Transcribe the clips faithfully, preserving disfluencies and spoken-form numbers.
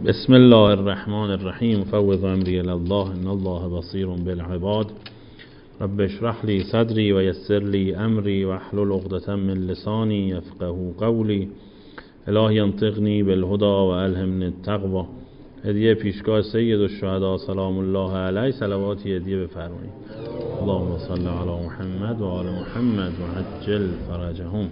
بسم الله الرحمن الرحیم. فوض امری الی الله ان الله بصیر بالعباد. رب اشرح لی صدری و یسر لی امری واحلل عقدة من لسانی یفقهوا قولی. الهی انطقنی بالهدی و الهمنی التقوی. هدیه پیشگاه سید الشهدا سلام الله علیه، صلواتی هدیه بفرمایید. اللهم صل علی محمد و آل محمد و عجل فرجهم.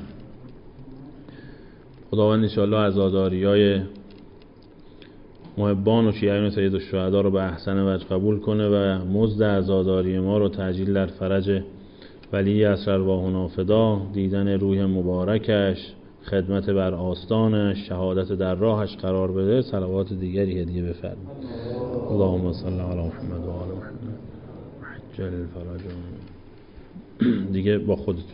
خداوند ان شاء الله عزاداریای محبان و شیعیان سید الشهدا رو به احسن وجه قبول کنه و مزد عزاداری ما رو تعجیل در فرج ولی عصر ارواحنا فدا، دیدن روح مبارکش، خدمت بر آستانش، شهادت در راهش قرار بده. صلوات دیگری هدیه بفرمایید. اللهم صل علی محمد و آل محمد و عجل فرجهم. دیگه با خودتون.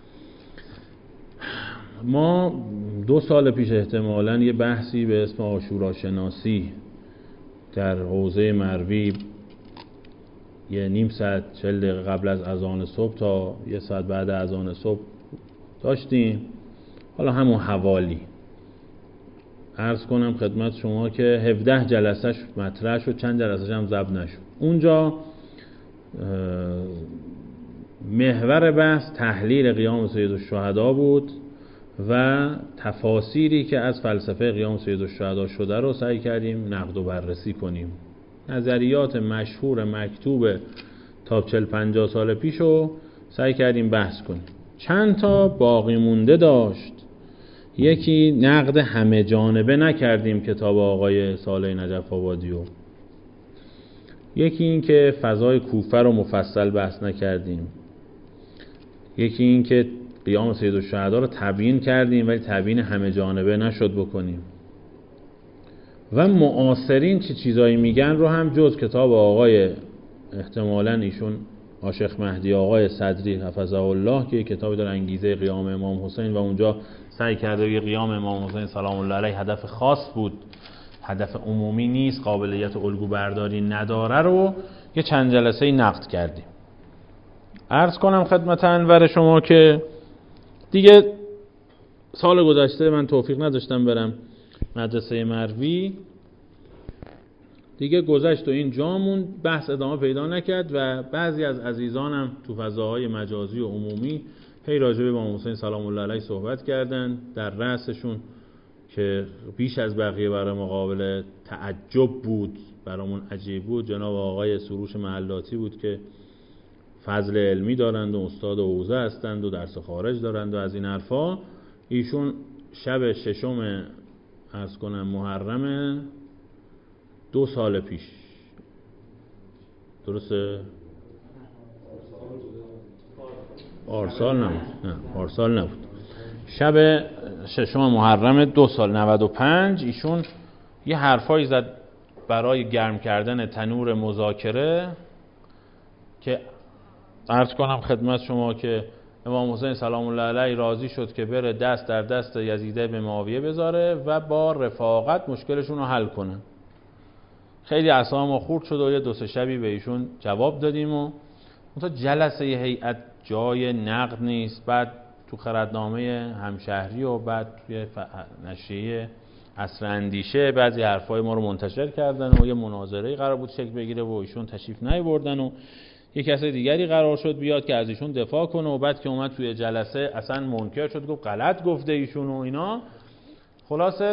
ما دو سال پیش احتمالاً یه بحثی به اسم عاشورا شناسی در حوزه مروی یه نیم ساعت چهل دقیقه قبل از اذان صبح تا یه ساعت بعد اذان صبح داشتیم. حالا همون حوالی عرض کنم خدمت شما که هفده جلسهش مطرح شد، چند جلسهش هم ضبط نشد. اونجا محور بحث تحلیل قیام سید الشهدا بود و تفاسیری که از فلسفه قیام سید الشهدا شده رو سعی کردیم نقد و بررسی کنیم. نظریات مشهور مکتوب تا چهل پنجاه سال پیش رو سعی کردیم بحث کنیم. چند تا باقی مونده داشت. یکی نقد همه جانبه نکردیم کتاب آقای صالح نجف آبادی رو. یکی این که فضای کوفه رو مفصل بحث نکردیم. یکی این که قیام سید الشهدا رو تبیین کردیم ولی تبیین همه جانبه نشد بکنیم. و معاصرین چه چیزایی میگن رو هم جز کتاب آقای احتمالاً ایشون عاشق مهدی آقای صدری حفظه الله که کتابی داره انگیزه قیام امام حسین و اونجا سعی کرده یه قیام امام حسین سلام الله علیه هدف خاص بود، هدف عمومی نیست، قابلیت الگو برداری نداره رو یه چند جلسه نقد کردیم. عرض کنم خدمت انور شما که دیگه سال گذشته من توفیق نداشتم برم مدرسه مروی، دیگه گذشت و این جامون بحث ادامه پیدا نکرد و بعضی از عزیزانم تو فضاهای مجازی و عمومی هی راجع به امام حسین سلام الله علیه صحبت کردن. در رأسشون که بیش از بقیه برای مقابل تعجب بود، برامون عجیب بود، جناب آقای سروش محلاتی بود که فضل علمی دارند و استاد حوزه هستند و درس خارج دارند و از این حرفا. ایشون شب ششم عرض کنم محرم دو سال پیش، درسته؟ پارسال نبود، نه پارسال نبود، شب ششم محرم دو سال نود و پنج ایشون یه حرفایی زد برای گرم کردن تنور مذاکره که عرض کنم خدمت شما که امام حسین سلام الله علیه راضی شد که بره دست در دست یزید بن معاویه بذاره و با رفاقت مشکلشون رو حل کنه. خیلی اعصاب ما خورد شد و یه دو سه شبی به ایشون جواب دادیم و اون تا جلسه هیئت جای نقد نیست. بعد تو خردنامه همشهری و بعد توی نشریه عصر اندیشه بعضی حرفای ما رو منتشر کردن و یه مناظره قرار بود شکل بگیره و ایشون تشریف نیاوردن و یک کسی دیگری قرار شد بیاد که از ایشون دفاع کنه و بعد که اومد توی جلسه اصلا منکر شد، گفت غلط گفته ایشون و اینا. خلاصه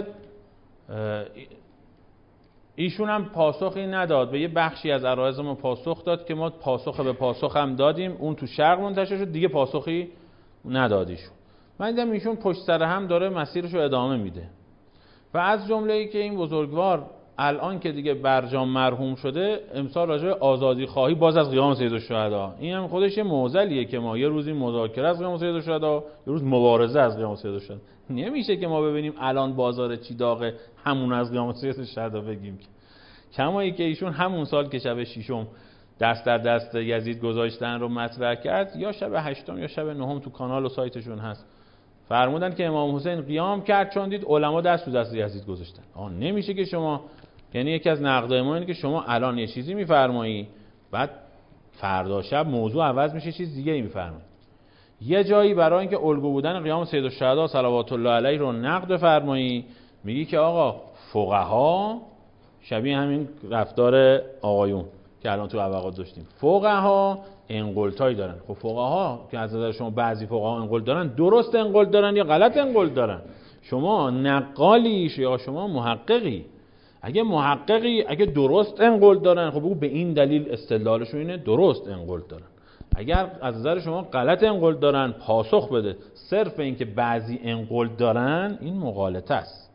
ایشون هم پاسخی نداد، به یه بخشی از عرایض ما پاسخ داد که ما پاسخ به پاسخ هم دادیم، اون تو شرق منتشر شد، دیگه پاسخی نداد ایشون. من دیدم ایشون پشت سر هم داره مسیرش رو ادامه میده و از جمله‌ای که این بزرگوار الان که دیگه برجام مرحوم شده امسال راجع به آزادی خواهی باز از قیام سید الشهدا، این هم خودش یه معضلیه که ما یه روزی مذاکره از قیام سید الشهدا، یه روز مبارزه از قیام سید الشهدا. نمیشه که ما ببینیم الان بازار چی داغه همون از قیام سید الشهدا بگیم. کمایی که ایشون همون سال که شب ششم دست در دست یزید گذاشتن رو مطرح کرد، یا شب هشتم یا شب نهم تو کانال و سایتشون هست، فرمودن که امام حسین قیام کرد چون دید علما دست تو دست یزید گذاشتن. آه نمیشه که شما، یعنی یکی از نقدای ما اینه که شما الان یه چیزی میفرمایی بعد فردا شب موضوع عوض میشه چیز دیگه ای میفرمایی. یه جایی برای اینکه الگو بودن قیام سید الشهدا صلوات الله علیه رو نقد بفرمایی میگی که آقا فقها شبیه همین رفتار آقایون که الان تو اوقات داشتیم. فقها انقلتایی دارن. خب فقها که از نظر شما بعضی فقها انقلت دارن، درست انقلت دارن یا غلط انقلت دارن؟ شما نقالیش یا شما محققی؟ اگه محققی، اگه درست انقلت دارن، خب بگو به این دلیل استدلالشون اینه درست انقلت دارن. اگر از نظر شما غلط انقلت دارن، پاسخ بده. صرف این که بعضی انقلت دارن، این مغالطه است.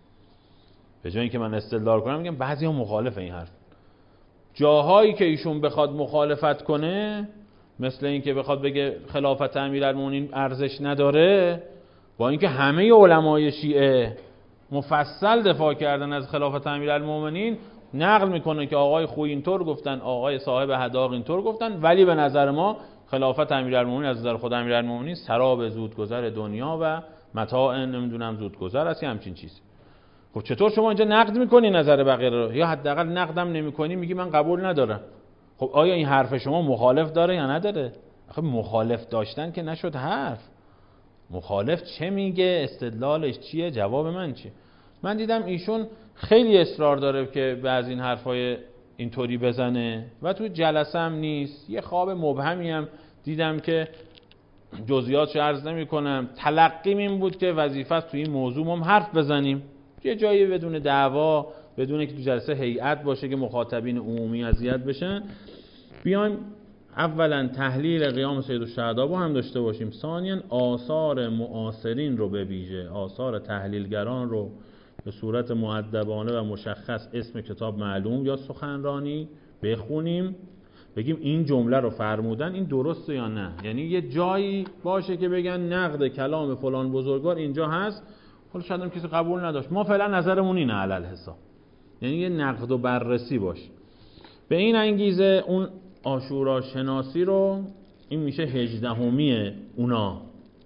به جای اینکه من استدلال کنم میگم بعضی ها مخالف این حرف. جاهایی که ایشون بخواد مخالفت کنه، مثل این که بخواد بگه خلافت امیرالمومنین ارزش نداره، با اینکه همه علمای شیعه مفصل دفاع کردن از خلافت امیرالمومنین، نقل میکنه که آقای خویی اینطور گفتن، آقای صاحب حداق اینطور گفتن، ولی به نظر ما خلافت امیرالمومنین از نظر خود امیرالمومنین سراب زودگذر دنیا و متاع نمیدونم زودگذر است، همچین چیزی. خب چطور شما اینجا نقد میکنی نظر بقیه رو، یا حداقل نقدم نمیکنی، میگی من قبول ندارم؟ خب آیا این حرف شما مخالف داره یا نداره؟ آخه مخالف داشتن که نشد حرف. مخالف چه میگه، استدلالش چیه، جواب من چیه؟ من دیدم ایشون خیلی اصرار داره که بعضی این حرفای اینطوری بزنه و تو جلسه هم نیست. یه خواب مبهمی هم دیدم که جزئیاتش عرض نمی‌کنم. تلقیم این بود که وظیفه است تو این موضوع هم حرف بزنیم، یه جایی بدون دعوا، بدون که تو جلسه هیئت باشه که مخاطبین عمومی اذیت بشن، بیایم اولا تحلیل قیام سیدالشهدا با هم داشته باشیم، ثانیاً آثار معاصرین رو به ویژه آثار تحلیلگران رو به صورت مؤدبانه و مشخص، اسم کتاب معلوم یا سخنرانی، بخونیم، بگیم این جمله رو فرمودن، این درسته یا نه. یعنی یه جایی باشه که بگن نقد کلام فلان بزرگوار اینجا هست، حالا شاید هم کسی قبول نداشت، ما فعلا نظرمون اینه علل حساب. یعنی یه نقد و بررسی باشه. به این انگیزه اون عاشورا شناسی رو، این میشه هجدهمی اونا،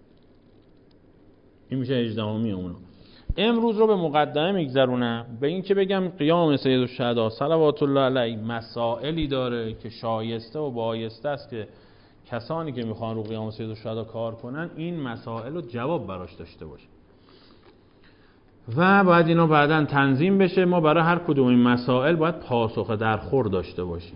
این میشه هجدهمی اونا. امروز رو به مقدمه میگذرونم به این که بگم قیام سیدالشهدا صلوات الله علیه مسائلی داره که شایسته و بایسته است که کسانی که میخوان رو قیام سیدالشهدا کار کنن این مسائل رو جواب براش داشته باشه و باید اینا بعداً تنظیم بشه. ما برای هر کدوم این مسائل باید پاسخ درخور داشته باشیم.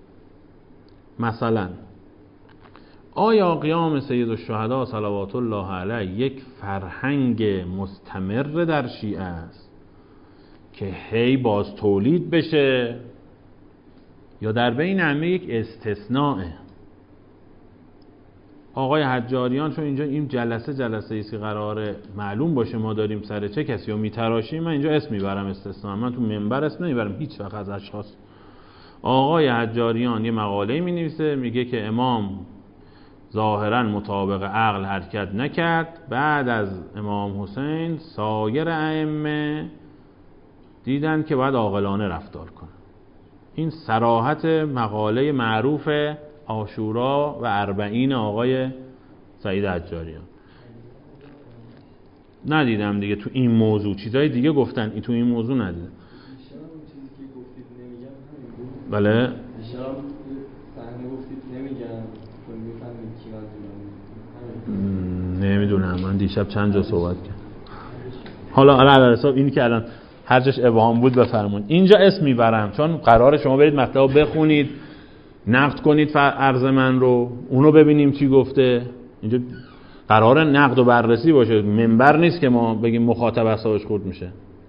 مثلا آیا قیام سیدالشهدا صلوات الله علیه یک فرهنگ مستمر در شیعه است که هی باز تولید بشه، یا در بین همه یک استثناءه؟ آقای حجاریان چون اینجا این جلسه جلسه ایسی قراره معلوم باشه ما داریم سر چه کسی رو میتراشیم، من اینجا اسم میبرم استثناء، من تو منبر اسم نمیبرم هیچ وقت از اشخاص. آقای حجاریان یه مقاله می نویسه، میگه که امام ظاهراً مطابق عقل حرکت نکرد، بعد از امام حسین سایر ائمه دیدن که باید عاقلانه رفتار کنه. این صراحت مقاله معروف عاشورا و اربعین آقای سعید حجاریان. ندیدم دیگه تو این موضوع چیزای دیگه گفتن، این تو این موضوع ندیدم. بله نمیدونم، من دیشب چند جا صحبت کردم. حالا علی حساب این که الان هر جاش ابهام بود بفرمایید. اینجا اسم میبرم چون قراره شما برید مطلب بخونید، نقد کنید عرض من رو، اونو ببینیم چی گفته. اینجا قراره نقد و بررسی باشه، منبر نیست که ما بگیم مخاطب اعصابش خورد میشه.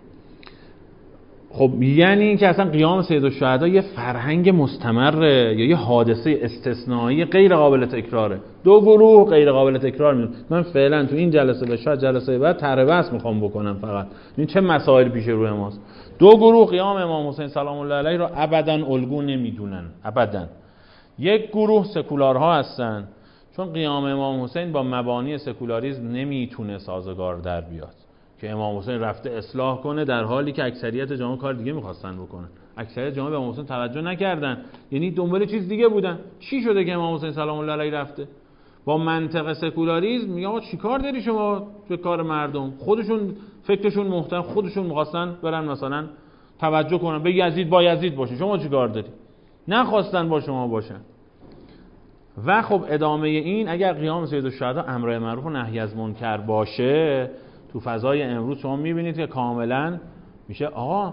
خب یعنی این که اصلا قیام سیدالشهدا یه فرهنگ مستمره یا یه حادثه استثنایی غیر قابل تکراره؟ دو گروه غیر قابل تکرار میدونم. من فعلا تو این جلسه و شاید جلسه بعد طرح بحث میخوام بکنم، فقط این چه مسائل پیش روی ماست. دو گروه قیام امام حسین سلام الله علیه رو ابدا الگو نمیدونن، ابدا. یک گروه سکولارها هستن، چون قیام امام حسین با مبانی سکولاریسم نمیتونه سازگار در بیاد که امام حسین رفته اصلاح کنه در حالی که اکثریت جامعه کار دیگه می‌خواستن بکنن. اکثریت جامعه به امام حسین توجه نکردن، یعنی دنبال چیز دیگه بودن. چی شده که امام حسین سلام الله علیه رفته؟ با منطق سکولاریسم میگه آقا چیکار داری شما به کار مردم؟ خودشون فکرشون محترم، خودشون می‌خواستن برن مثلا توجه کنن به یزید، با یزید باشه، شما چیکار داری؟ نخواستن با شما باشن. و خب ادامه این، اگر قیام سیدالشهدا امر معروف و نهی از منکر باشه، تو فضای امروز شما میبینید که کاملا میشه آقا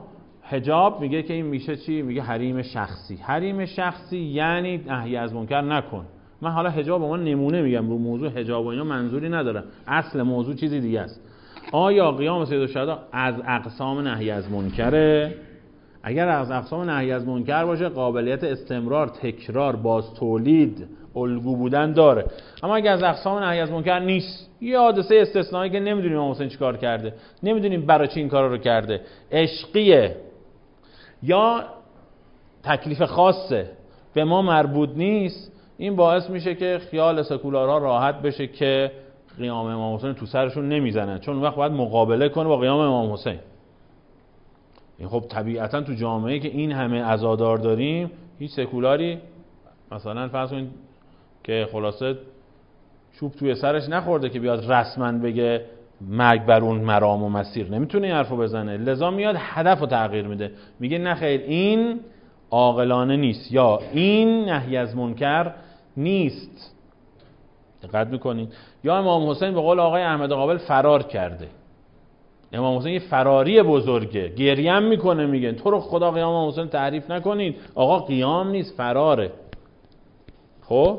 حجاب میگه که این میشه چی؟ میگه حریم شخصی. حریم شخصی یعنی نهی از منکر نکن. من حالا حجاب به عنوان نمونه میگم، رو موضوع حجاب و اینا منظوری ندارم، اصل موضوع چیزی دیگه است. آیا قیام سید الشهدا از اقسام نهی از منکره؟ اگر از اقسام نهی از منکر باشه قابلیت استمرار، تکرار، باز تولید، الگو بودن داره. اما اگر از اقسام نهی از منکر نیست، یه حادثه استثنایی که نمیدونیم امام حسین چیکار کرده، نمیدونیم برای چی این کارا رو کرده، عشقیه یا تکلیف خاصه به ما مربوط نیست، این باعث میشه که خیال سکولارها راحت بشه که قیام امام حسین تو سرشون نمیزنن، چون اون وقت باید مقابله کنه با قیام امام حسین. این خب طبیعتا تو جامعه‌ای که این همه عزادار داریم، هیچ سکولاری مثلا فرض کنید که خلاصه چوب توی سرش نخورده که بیاد رسما بگه مرگ بر اون مرام و مسیر، نمیتونه این حرفو بزنه، لذا میاد هدفو تغییر میده، میگه نه خیر این عاقلانه نیست یا این نهی از منکر نیست. دقت میکنین؟ یا امام حسین به قول آقای احمد قابل فرار کرده. امام حسین یه فراری بزرگه، گریه هم میکنه، میگه تو رو خدا قیام امام حسین تعریف نکنید، آقا قیام نیست فراره. خب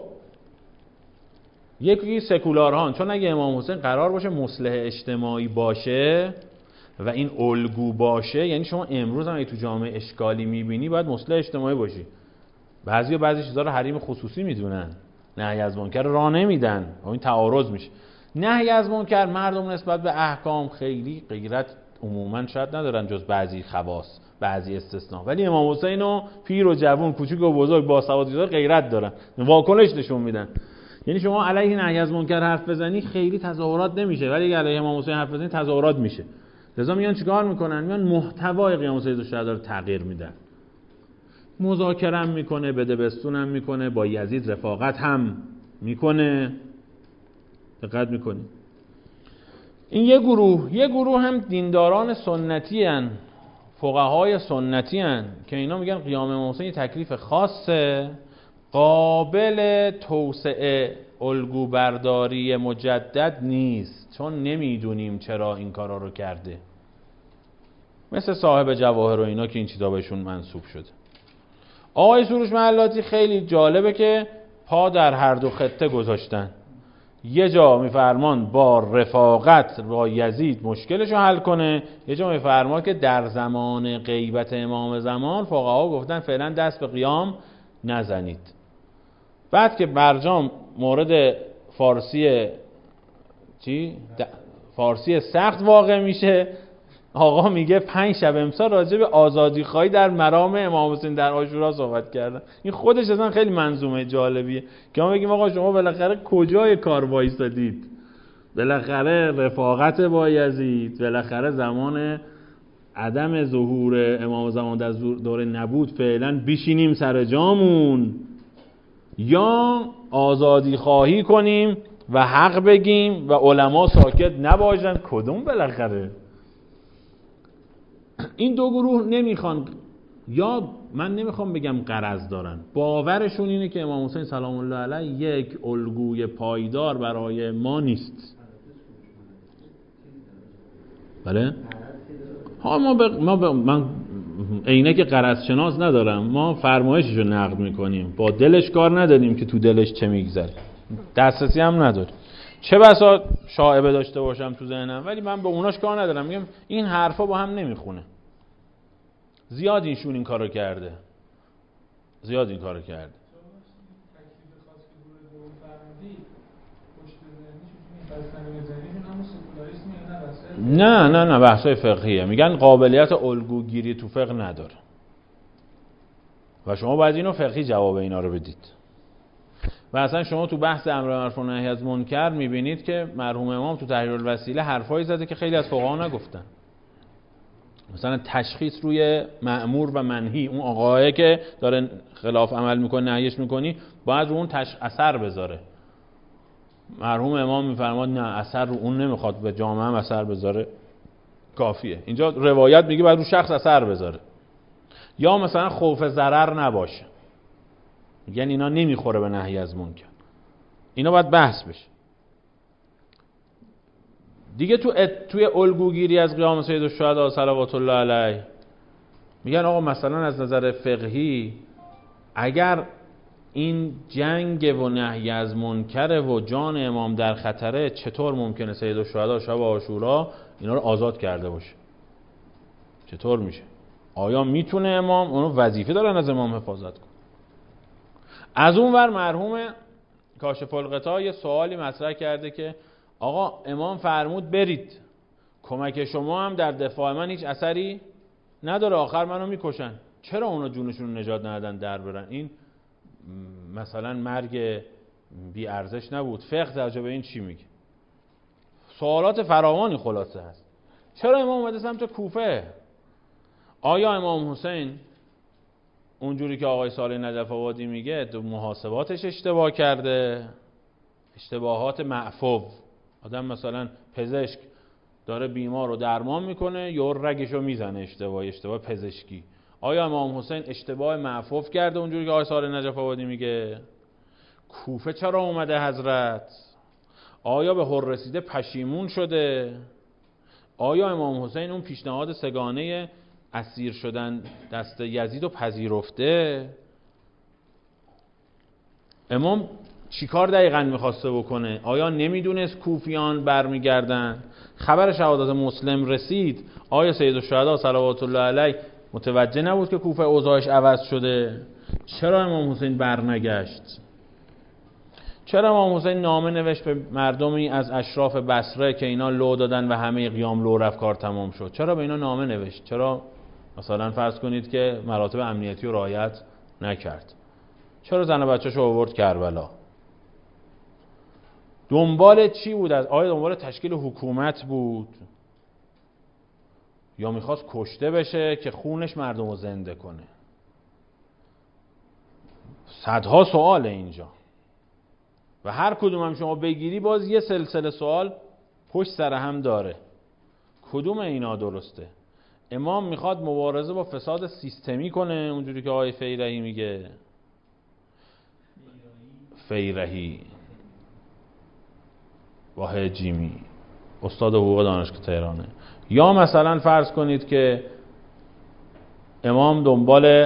یکی سکولارهان، چون اگه امام حسین قرار باشه مصلح اجتماعی باشه و این الگو باشه، یعنی شما امروز هم اگه تو جامعه اشکالی میبینی باید مصلح اجتماعی باشی. بعضیا بعضی چیزا رو حریم خصوصی میدونن، نهی از منکر راه نمیدن، این تعارض میشه. نهی از منکر مردم نسبت به احکام خیلی غیرت عموما شاید ندارن جز بعضی خواص، بعضی استثناء، ولی امام حسین و پیر و جوان، کوچیک و بزرگ، باسواد غیرت دارن، واکنش نشون میدن. یعنی شما علیه نهی از منکر حرف بزنی خیلی تظاهرات نمیشه، ولی اگه علیه امام حسین حرف بزنی تظاهرات میشه. لذا میان چیکار میکنن؟ میان محتوای قیام سید الشهدا رو تغییر میدن. مذاکره هم میکنه، بده بستون هم میکنه، با یزید رفاقت هم میکنه. دقت میکنی؟ این یه گروه، یه گروه هم دینداران سنتی هن، فقهای سنتی هن که اینا میگن قیام امام حسین یه تکلیف خاصه، قابل توسعه الگو برداری مجدد نیست، چون نمیدونیم چرا این کارا رو کرده. مثل صاحب جواهر و اینا که این چیزا بهشون منسوب شده. آقای سروش محلاتی خیلی جالبه که پا در هر دو خطه گذاشتن. یه جا میفرمان با رفاقت با یزید مشکلشو حل کنه، یه جا میفرما که در زمان غیبت امام زمان فقها گفتن فعلا دست به قیام نزنید. بعد که برجام مورد فارسی چی؟ فارسی سخت واقع میشه، آقا میگه پنج شب امسال راجع به آزادی خواهی در مرام امام حسین در عاشورا صحبت کردن. این خودش اصلا خیلی منظومه جالبیه که ما بگیم آقا شما بالاخره کجای کار وایسادید؟ بالاخره رفاقت با یزید، بالاخره زمان عدم ظهور امام زمان در دوره نبود فعلا بشینیم سر جامون، یا آزادی خواهی کنیم و حق بگیم و علما ساکت نباشن؟ کدوم بالاخره؟ این دو گروه نمیخوان، یا من نمیخوام بگم غرض دارن، باورشون اینه که امام حسین سلام الله علیه یک الگوی پایدار برای ما نیست. بله؟ ها ما به ما به من عینه که غرض شناس ندارم، ما فرمایششو نقد میکنیم، با دلش کار نداریم که تو دلش چه میگذره، دسترسی هم نداریم. چه بسا شائبه داشته باشم تو ذهنم، ولی من به اوناش کار ندارم، میگم این حرفا با هم نمیخونه. زیاد ایشون این کارو کرده، زیاد این کارو کرده. نه نه نه بحثای فقهیه، میگن قابلیت الگوگیری تو فقه نداره و شما باید اینو فقهی جواب اینا رو بدید. و اصلا شما تو بحث امر معروف و نهی از منکر میبینید که مرحوم امام تو تحریر الوسیله حرفایی زده که خیلی از فقها نگفتن. مثلا تشخیص روی مأمور و منهی، اون آقایی که داره خلاف عمل میکنه نهیش میکنی باید رو اون تش... اثر بذاره. مرحوم امام میفرماد نه، اثر رو اون نمیخواد، به جامعه هم اثر بذاره کافیه. اینجا روایت میگه باید رو شخص اثر بذاره. یا مثلا خوف ضرر نباشه، میگن اینا نمیخوره به نهی از منکر. اینا باید بحث بشه دیگه. تو ات... توی الگوگیری از قیام سید الشهدا صلوات الله علیه میگن آقا مثلا از نظر فقهی اگر این جنگ و نهی از منکر و جان امام در خطره، چطور ممکنه سیدالشهدا شب عاشورا اینا رو آزاد کرده باشه؟ چطور میشه؟ آیا میتونه امام، اونو وظیفه دارن از امام حفاظت کن؟ از اون ور مرحوم کاشف الغطا یه سوالی مطرح کرده که آقا امام فرمود برید، کمک شما هم در دفاع من هیچ اثری نداره، آخر منو میکشن، چرا اونا جونشون نجات ندادن در برن؟ این مثلا مرگ بی ارزش نبود؟ فقه در جواب این چی میگه؟ سوالات فراوانی خلاصه هست. چرا امام اومده سمت کوفه؟ آیا امام حسین اونجوری که آقای صالح نجف آبادی میگه تو محاسباتش اشتباه کرده؟ اشتباهات معفو. آدم مثلا پزشک داره بیمار رو درمان میکنه یا رگشو میزنه، اشتباه اشتباه پزشکی. آیا امام حسین اشتباه معفو کرده اونجوری که آقای صالح نجف آبادی میگه؟ کوفه چرا اومده حضرت؟ آیا به حر رسیده پشیمون شده؟ آیا امام حسین اون پیشنهاد سگانه اسیر شدن دست یزید رو پذیرفته؟ امام چیکار دقیقاً میخواسته بکنه؟ آیا نمیدونست کوفیان برمیگردن؟ خبر شهادت مسلم رسید، آیا سیدالشهدا صلوات الله علیه متوجه نبود که کوفه اوضاعش عوض شده؟ چرا امام حسین برنگشت؟ چرا امام حسین نامه نوشت به مردمی از اشراف بصره که اینا لو دادن و همه قیام لو رفت، کار تمام شد؟ چرا به اینا نامه نوشت؟ چرا مثلا فرض کنید که مراتب امنیتی رو رعایت نکرد؟ چرا زن و بچه‌شو آورد کربلا؟ دنبال چی بود؟ از آیا دنبال تشکیل حکومت بود یا میخواست کشته بشه که خونش مردم رو زنده کنه؟ صدها سوال اینجا و هر کدوم هم شما بگیری باز یه سلسله سوال پشت سر هم داره. کدوم اینا درسته؟ امام میخواد مبارزه با فساد سیستمی کنه اونجوری که آقای فیرهی میگه، فیرهی واحد جیمی استاد حقوق دانشگاه تهرانه، یا مثلا فرض کنید که امام دنبال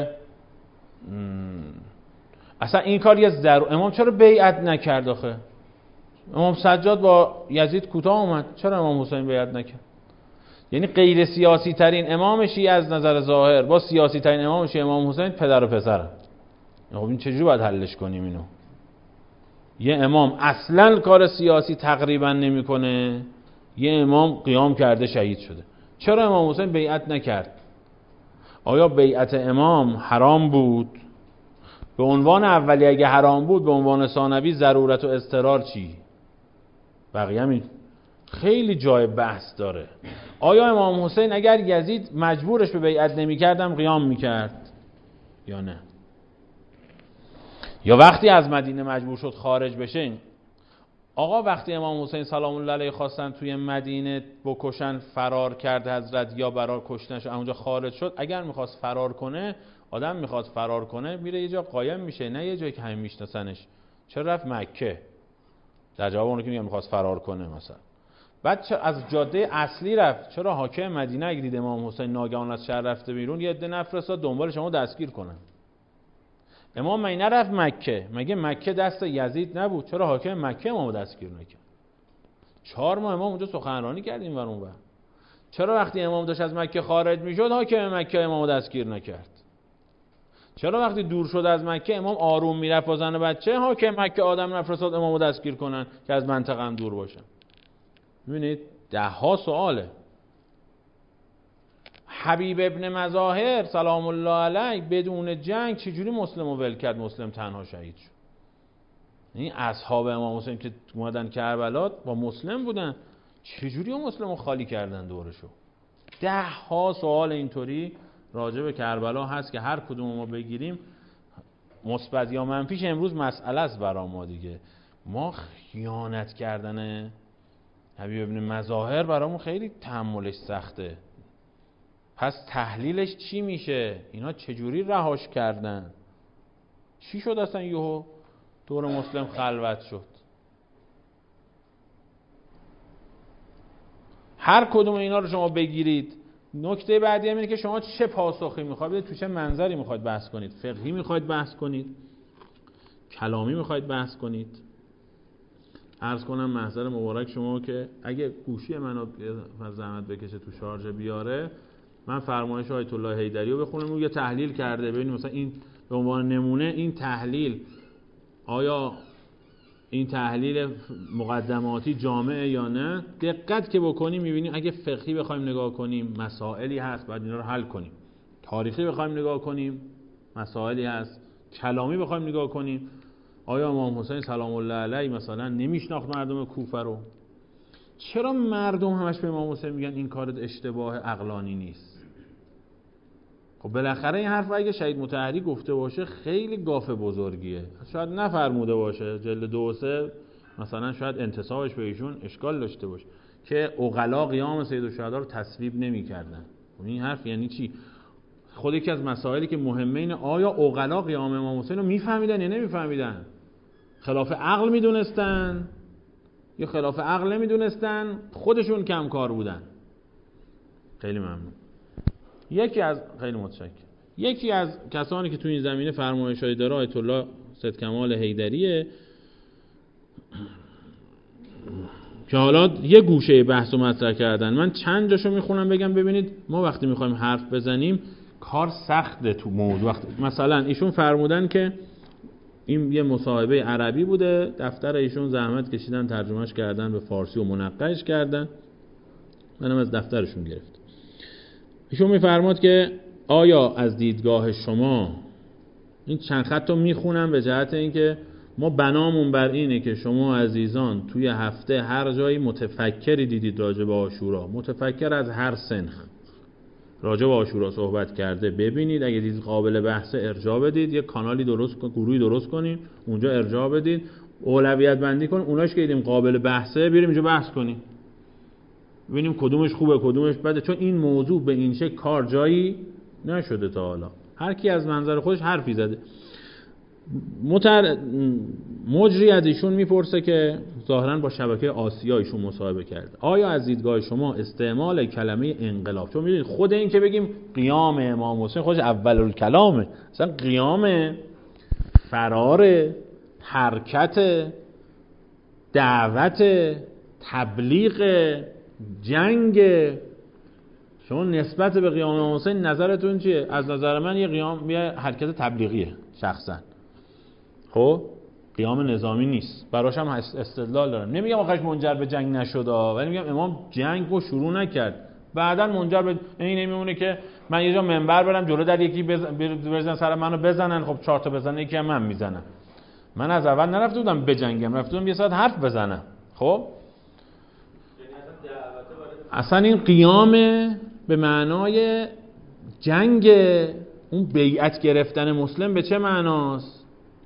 اصلا این کار یه ضرور. امام چرا بیعت نکرد آخه؟ امام سجاد با یزید کوتاه اومد، چرا امام حسین بیعت نکرد؟ یعنی غیر سیاسی ترین امام شیعه از نظر ظاهر با سیاسی ترین امام شیعه امام حسین پدر و پسرن. خب این چجوری باید حلش کنیم اینو؟ یه امام اصلا کار سیاسی تقریبا نمیکنه، یه امام قیام کرده شهید شده. چرا امام حسین بیعت نکرد؟ آیا بیعت امام حرام بود؟ به عنوان اولی اگه حرام بود، به عنوان ثانوی ضرورت و اضطرار چی؟ بقیه همین خیلی جای بحث داره. آیا امام حسین اگر یزید مجبورش به بیعت نمی‌کردم قیام می‌کرد یا نه؟ یا وقتی از مدینه مجبور شد خارج بشه، آقا وقتی امام حسین سلام الله علیه خواستن توی مدینه بکشن فرار کرد حضرت یا برای کشتنش اونجا خارج شد؟ اگر میخواست فرار کنه، آدم میخواد فرار کنه میره یه جا قایم میشه، نه یه جایی که همه میشناسنش. چرا رفت مکه؟ در جواب اون که میگن میخواست فرار کنه مثلا. بعد چرا از جاده اصلی رفت؟ چرا حاکم مدینه اگه دید امام حسین ناگهان از شهر رفته بیرون یه عده نفرستاد دنبال شما دستگیر کنن؟ امام مگه نرفت مکه؟ مگه مکه دست یزید نبود؟ چرا حاکم مکه امامو دستگیر نکرد؟ چهار ماه امام اونجا سخنرانی کردیم ور اون ور. چرا وقتی امام داشت از مکه خارج میشد حاکم مکه امامو دستگیر نکرد؟ چرا وقتی دور شد از مکه امام آروم میرفت با زن و بچه، حاکم مکه آدم نفرستاد امامو دستگیر کنن که از منطقه هم دور باشن؟ ببینید ده ها سواله. حبیب ابن مظاهر سلام الله علیه بدون جنگ چجوری مسلمو ول کرد؟ مسلم تنها شهید شد. این اصحاب امام حسین که اومدن کربلا با مسلم بودن، چجوری اون مسلمو خالی کردن دورشو؟ ده ها سوال اینطوری راجع به کربلا هست که هر کدوم ما بگیریم مثبت یا منفیش امروز مسئله است برای ما دیگه. ما خیانت کردن حبیب ابن مظاهر برامون خیلی تحملش سخته. پس تحلیلش چی میشه؟ اینا چجوری رهاش کردن؟ چی شد اصلا یهو دور مسلم خلوت شد؟ هر کدوم اینا رو شما بگیرید نکته بعدی هم اینه که شما چه پاسخی میخواید بدید، تو چه منظری میخواید بحث کنید. فقهی میخواید بحث کنید، کلامی میخواید بحث کنید. عرض کنم محضر مبارک شما که اگه گوشی منو زحمت بکشه تو شارژ بیاره، من فرمایش آیت الله حیدری رو بخونم، اون یه تحلیل کرده. ببینید مثلا این به عنوان نمونه این تحلیل آیا این تحلیل مقدماتی جامعه یا نه، دقت که بکنیم میبینیم اگه فقهی بخوایم نگاه کنیم مسائلی هست بعد اینا رو حل کنیم، تاریخی بخوایم نگاه کنیم مسائلی هست، کلامی بخوایم نگاه کنیم آیا امام حسین سلام الله علیه مثلا نمیشناخت مردم کوفه رو؟ چرا مردم همش به امام حسین میگن این کارت اشتباه عقلانی نیست؟ خب بالاخره این حرف اگه شهید مطهری گفته باشه خیلی گاف بزرگیه، شاید نفرموده باشه، جلد دو و سه مثلا شاید انتسابش به ایشون اشکال داشته باشه که عقلا قیام سیدالشهدا رو تصویب نمی‌کردن. این حرف یعنی چی؟ خود یکی از مسائلی که مهمه اینه آیا عقلا قیام امام حسین رو میفهمیدن یا نمیفهمیدن؟ خلاف عقل میدونستن یا خلاف عقل نمیدونستن؟ خودشون کم کار بودن. خیلی ممنون. یکی از خیلی متشکرم یکی از کسانی که تو این زمینه فرمایشایی داره آیت الله سید کمال حیدریه که حالا یه گوشه بحث رو مطرح کردن. من چند جاشو میخونم بگم ببینید ما وقتی میخوایم حرف بزنیم کار سخته تو موضوع. وقت مثلا ایشون فرمودن که این یه مصاحبه عربی بوده، دفتر ایشون زحمت کشیدن ترجمهش کردن به فارسی و منقش کردن، منم از دفترشون گرفت. ایشون میفرماد که آیا از دیدگاه شما، این چند خط رو میخونم به جهت اینکه ما بنامون بر اینه که شما عزیزان توی هفته هر جایی متفکری دیدید راجع به عاشورا، متفکر از هر سنخ راجع به عاشورا صحبت کرده ببینید، اگه دیدید قابل بحثه ارجاع بدید، یه کانالی درست گروهی درست کنید اونجا ارجاع بدید، اولویت بندی کنید، اوناش که دیدیم قابل بحثه بریم اینجا بحث کنیم ببینیم کدومش خوبه کدومش بده، چون این موضوع به این شکل کار جایی نشده تا حالا، هر کی از منظر خودش حرفی زده. متر... مجری از ایشون میپرسه که ظاهرا با شبکه آسیا ایشون مصاحبه کرده، آیا از دیدگاه شما استعمال کلمه انقلاب، چون میدونید خود این که بگیم قیام امام حسین خودش اول الکلامه، مثلا قیام، فرار، حرکت، دعوت، تبلیغ، جنگ، شما نسبت به قیام امام حسین نظرتون چیه؟ از نظر من یه قیام یه حرکت تبلیغیه شخصا، خب قیام نظامی نیست، براش هم استدلال دارم، نمیگم آخرش منجر به جنگ نشد ولی میگم امام جنگ رو شروع نکرد، بعداً منجر به این نمیمونه که من یه جا منبر برم جلو در یکی بزنن سر منو بزنن، خب چهار تا بزنن یکی هم من میزنم، من از اول نرفته بودم بجنگم، رفته بودم یه ساعت حرف بزنم. خب اصلا این قیام به معنای جنگ، اون بیعت گرفتن مسلم به چه معناست؟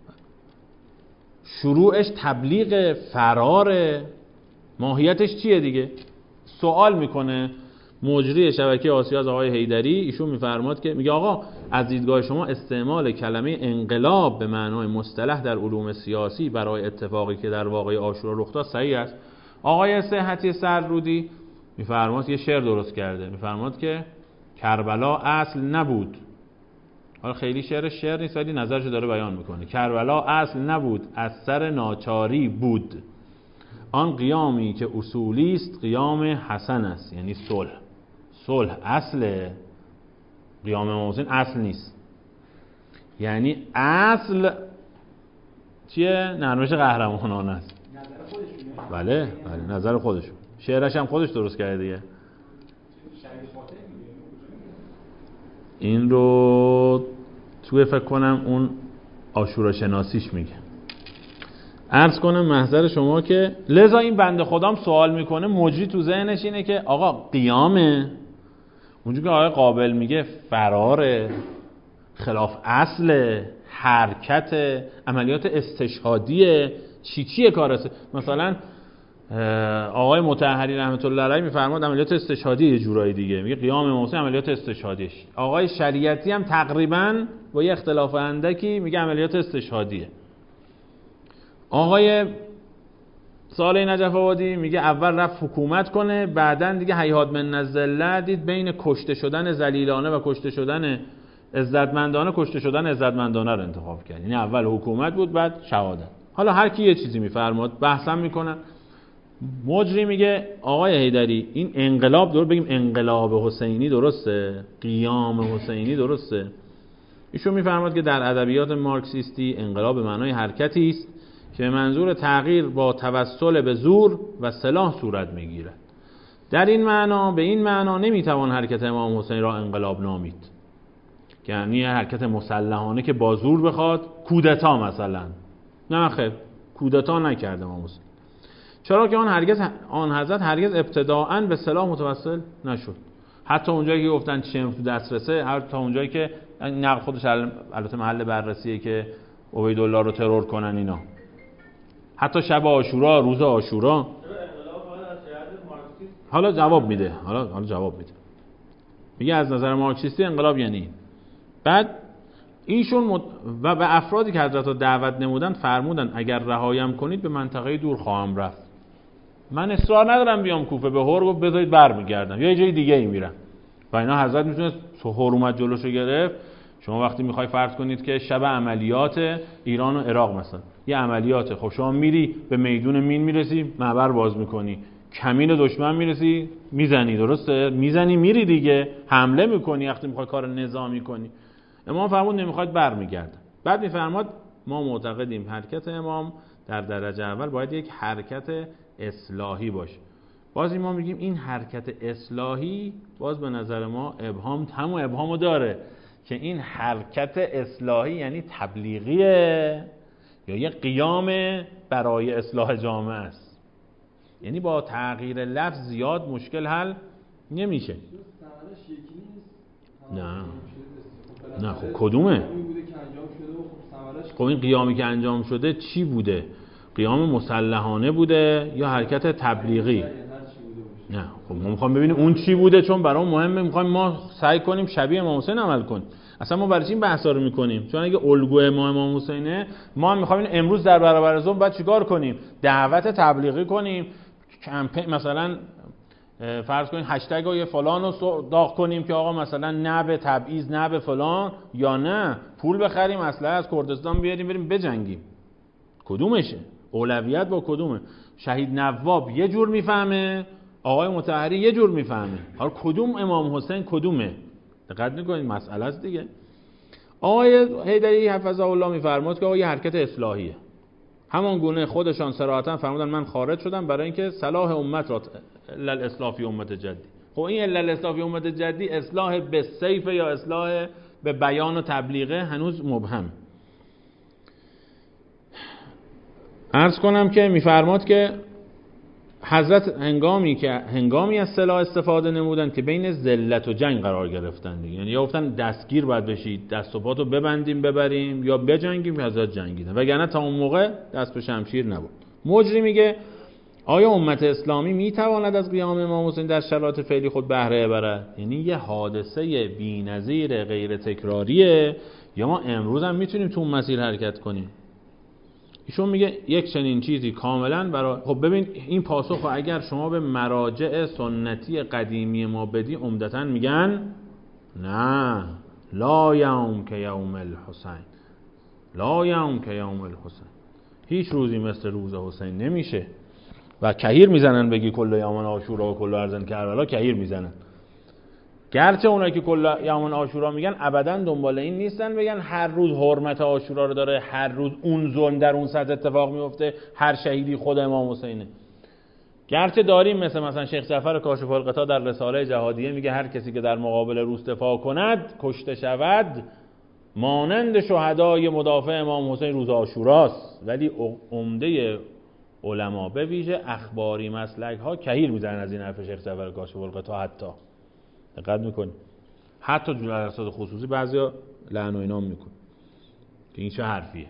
شروعش تبلیغ، فرار، ماهیتش چیه دیگه؟ سوال میکنه مجری شبکه آسیا از آقای حیدری، ایشون میفرماد که میگه آقا از دیدگاه شما استعمال کلمه انقلاب به معنای مصطلح در علوم سیاسی برای اتفاقی که در واقع عاشورا رخ داد صحیح است؟ آقای صحتی سررودی میفرماد یه شعر درست کرده، میفرماد که کربلا اصل نبود، حالا خیلی شعر شعر نیست ولی نظرشو داره بیان میکنه، کربلا اصل نبود از سر ناچاری بود، آن قیامی که اصولی است قیام حسن است، یعنی صلح. صلح اصل، قیام امام حسین اصل نیست، یعنی اصل چیه؟ نرمش قهرمانانه است. بله بله نظر خودشون، شعرش هم خودش درست کرده دیگه. این رو توی فکر کنم اون عاشورا شناسیش میگه. عرض کنم محضر شما که لذا این بنده خدام سوال میکنه، مجری تو ذهنش اینه که آقا قیامه، اونجور که آقای قابل میگه فراره، خلاف اصل، حرکت، عملیات استشهادیه، چی چیه کار است؟ مثلا آقای مطهری رحمت الله علیه میفرماد عملیات استشهادی یه جورایی دیگه، میگه قیام امام حسین عملیات استشهادیش. آقای شریعتی هم تقریبا با یه اختلاف اندکی میگه عملیات استشهادیه. آقای صالح نجف آبادی میگه اول رفت حکومت کنه، بعدن دیگه هیهات من الذله دید بین کشته شدن ذلیلانه و کشته شدن عزتمندانه، کشته شدن عزتمندانه رو انتخاب کرد. یعنی اول حکومت بود بعد شهادت. حالا هر کی یه چیزی میفرماد، بحثم میکنن. مجری میگه آقای حیدری این انقلاب، دور بگیم انقلاب حسینی درسته، قیام حسینی درسته؟ ایشون میفرماد که در ادبیات مارکسیستی انقلاب به معنای حرکتی است که منظور تغییر با توسل به زور و سلاح صورت میگیرد. در این معنا، به این معنا نمیتوان حرکت امام حسین را انقلاب نامید، که یعنی حرکت مسلحانه که با زور بخواد، کودتا مثلا. نه خیر، کودتا نکرد امام حسین، چرا که آن هرگز آن حضرت هرگز ابتداءً به سلاح متوسل نشد. حتی اونجایی که گفتن چم تو دسترسه، حتی اونجایی که نقل خودش البته محل بررسیه که عبیدالله رو ترور کنن اینا، حتی شب عاشورا، روز عاشورا. حالا جواب میده، حالا حالا جواب میده. میگه از نظر مارکسیستی انقلاب یعنی. بعد ایشون مد... و به افرادی که حضرت رو دعوت نمودن فرمودن اگر رهایم کنید به منطقه دور خواهم رفت. من اصرار ندارم بیام کوفه، به هر گفت بذارید برمیگردم یا یه جای دیگه ای میرم. و اینا حضرت میتونه حرمت جلوشو گرفت. شما وقتی میخوای فرض کنید که شب عملیات ایران و عراق مثلا یه عملیاته، خب شما میری به میدون مین میرسی، معبر باز میکنی، کمین دشمن میرسی میزنی، درسته؟ میزنی میری دیگه، حمله میکنی وقتی میخوای کار نظامی کنی. امام فرمود نمیخواد برمیگرد. بعد میفرماد ما معتقدیم حرکت امام در درجه اول باید یک حرکت اصلاحی باشه. باز ما میگیم این حرکت اصلاحی باز به نظر ما ابهام، همون ابهامو داره که این حرکت اصلاحی یعنی تبلیغیه یا یه قیام برای اصلاح جامعه است. یعنی با تغییر لفظ زیاد مشکل حل نمیشه. نه نه خب کدومه؟ خب این قیامی که انجام شده چی بوده؟ قیام مسلحانه بوده یا حرکت تبلیغی؟ نه خب ما میخوایم ببینیم اون چی بوده، چون برام مهمه. میخوایم ما سعی کنیم شبیه امام حسین عمل کنیم. اصلا ما برای چی این بحثا رو میکنیم؟ چون اگه الگوی ما امام حسینه، ما هم میخوایم امروز در برابر ظلم باید چیکار کنیم؟ دعوت تبلیغی کنیم، کمپین مثلا فرض کنیم هشتگ و یه فلان رو داغ کنیم که آقا مثلا نه به تبعیض، نه به فلان، یا نه پول بخریم اسلحه از کردستان بیاریم بریم بجنگیم. کدومشه؟ اولویت با کدومه؟ شهید نواب یه جور میفهمه، آقای مطهری یه جور میفهمه. حالا کدوم امام حسین کدومه؟ دقت میکنید مسئله است دیگه. آقای حیدری حفظه الله میفرماد که آقا یه حرکت اصلاحیه. همان گونه خودشان صراحتا فرمودن من خارج شدم برای اینکه صلاح امت را الا الاصلاح فی امت جدی. خب این الا الاصلاح فی امت جدی اصلاح به سیف یا اصلاح به بیان و تبلیغه هنوز مبهم. عرض کنم که میفرماد که حضرت هنگامی که هنگامی از سلاح استفاده نمودن که بین ذلت و جنگ قرار گرفتن دیگه. یعنی یا گفتن دستگیر باید بشید، دست و پاتو ببندیم ببریم، یا بجنگیم، که حضرت جنگیدن، وگرنه تا اون موقع دست به شمشیر نبود. مجری میگه آیا امت اسلامی میتواند از قیام امام حسین در شرایط فعلی خود بهره ببرد؟ یعنی یه حادثه بی‌نظیر غیر تکراریه، یا ما امروز هم میتونیم تو اون مسیر حرکت کنیم؟ ایشون میگه یک چنین چیزی کاملا برای. خب ببین این پاسخ اگر شما به مراجع سنتی قدیمی ما بدی عمدتاً میگن نه، لا یوم که یوم الحسین، لا یوم که یوم الحسین، هیچ روزی مثل روز حسین نمیشه. و کهیر میزنن بگی کل یوم عاشورا و کل ارزن کربلا، کهیر میزنن. گرچه اونایی که کل یوم عاشورا میگن ابداً دنبال این نیستن بگن هر روز حرمت عاشورا رو داره، هر روز اون ظلم در اون سطح اتفاق میفته، هر شهیدی خود امام حسینه. گرچه داریم مثل مثلا شیخ جعفر کاشف الغطا در رساله جهادیه میگه هر کسی که در مقابل روس دفاع کند کشته شود، مانند شهدای مدافع امام حسین روز عاشوراست. ولی عمده علما به ویژه اخباری مسلک ها کهیر میزنن از این حرف شیخ جعفر کاشف الغطا. حتی دقت میکنی حتی جلسات خصوصی بعضیا لعن و اینام میکن که این چه حرفیه.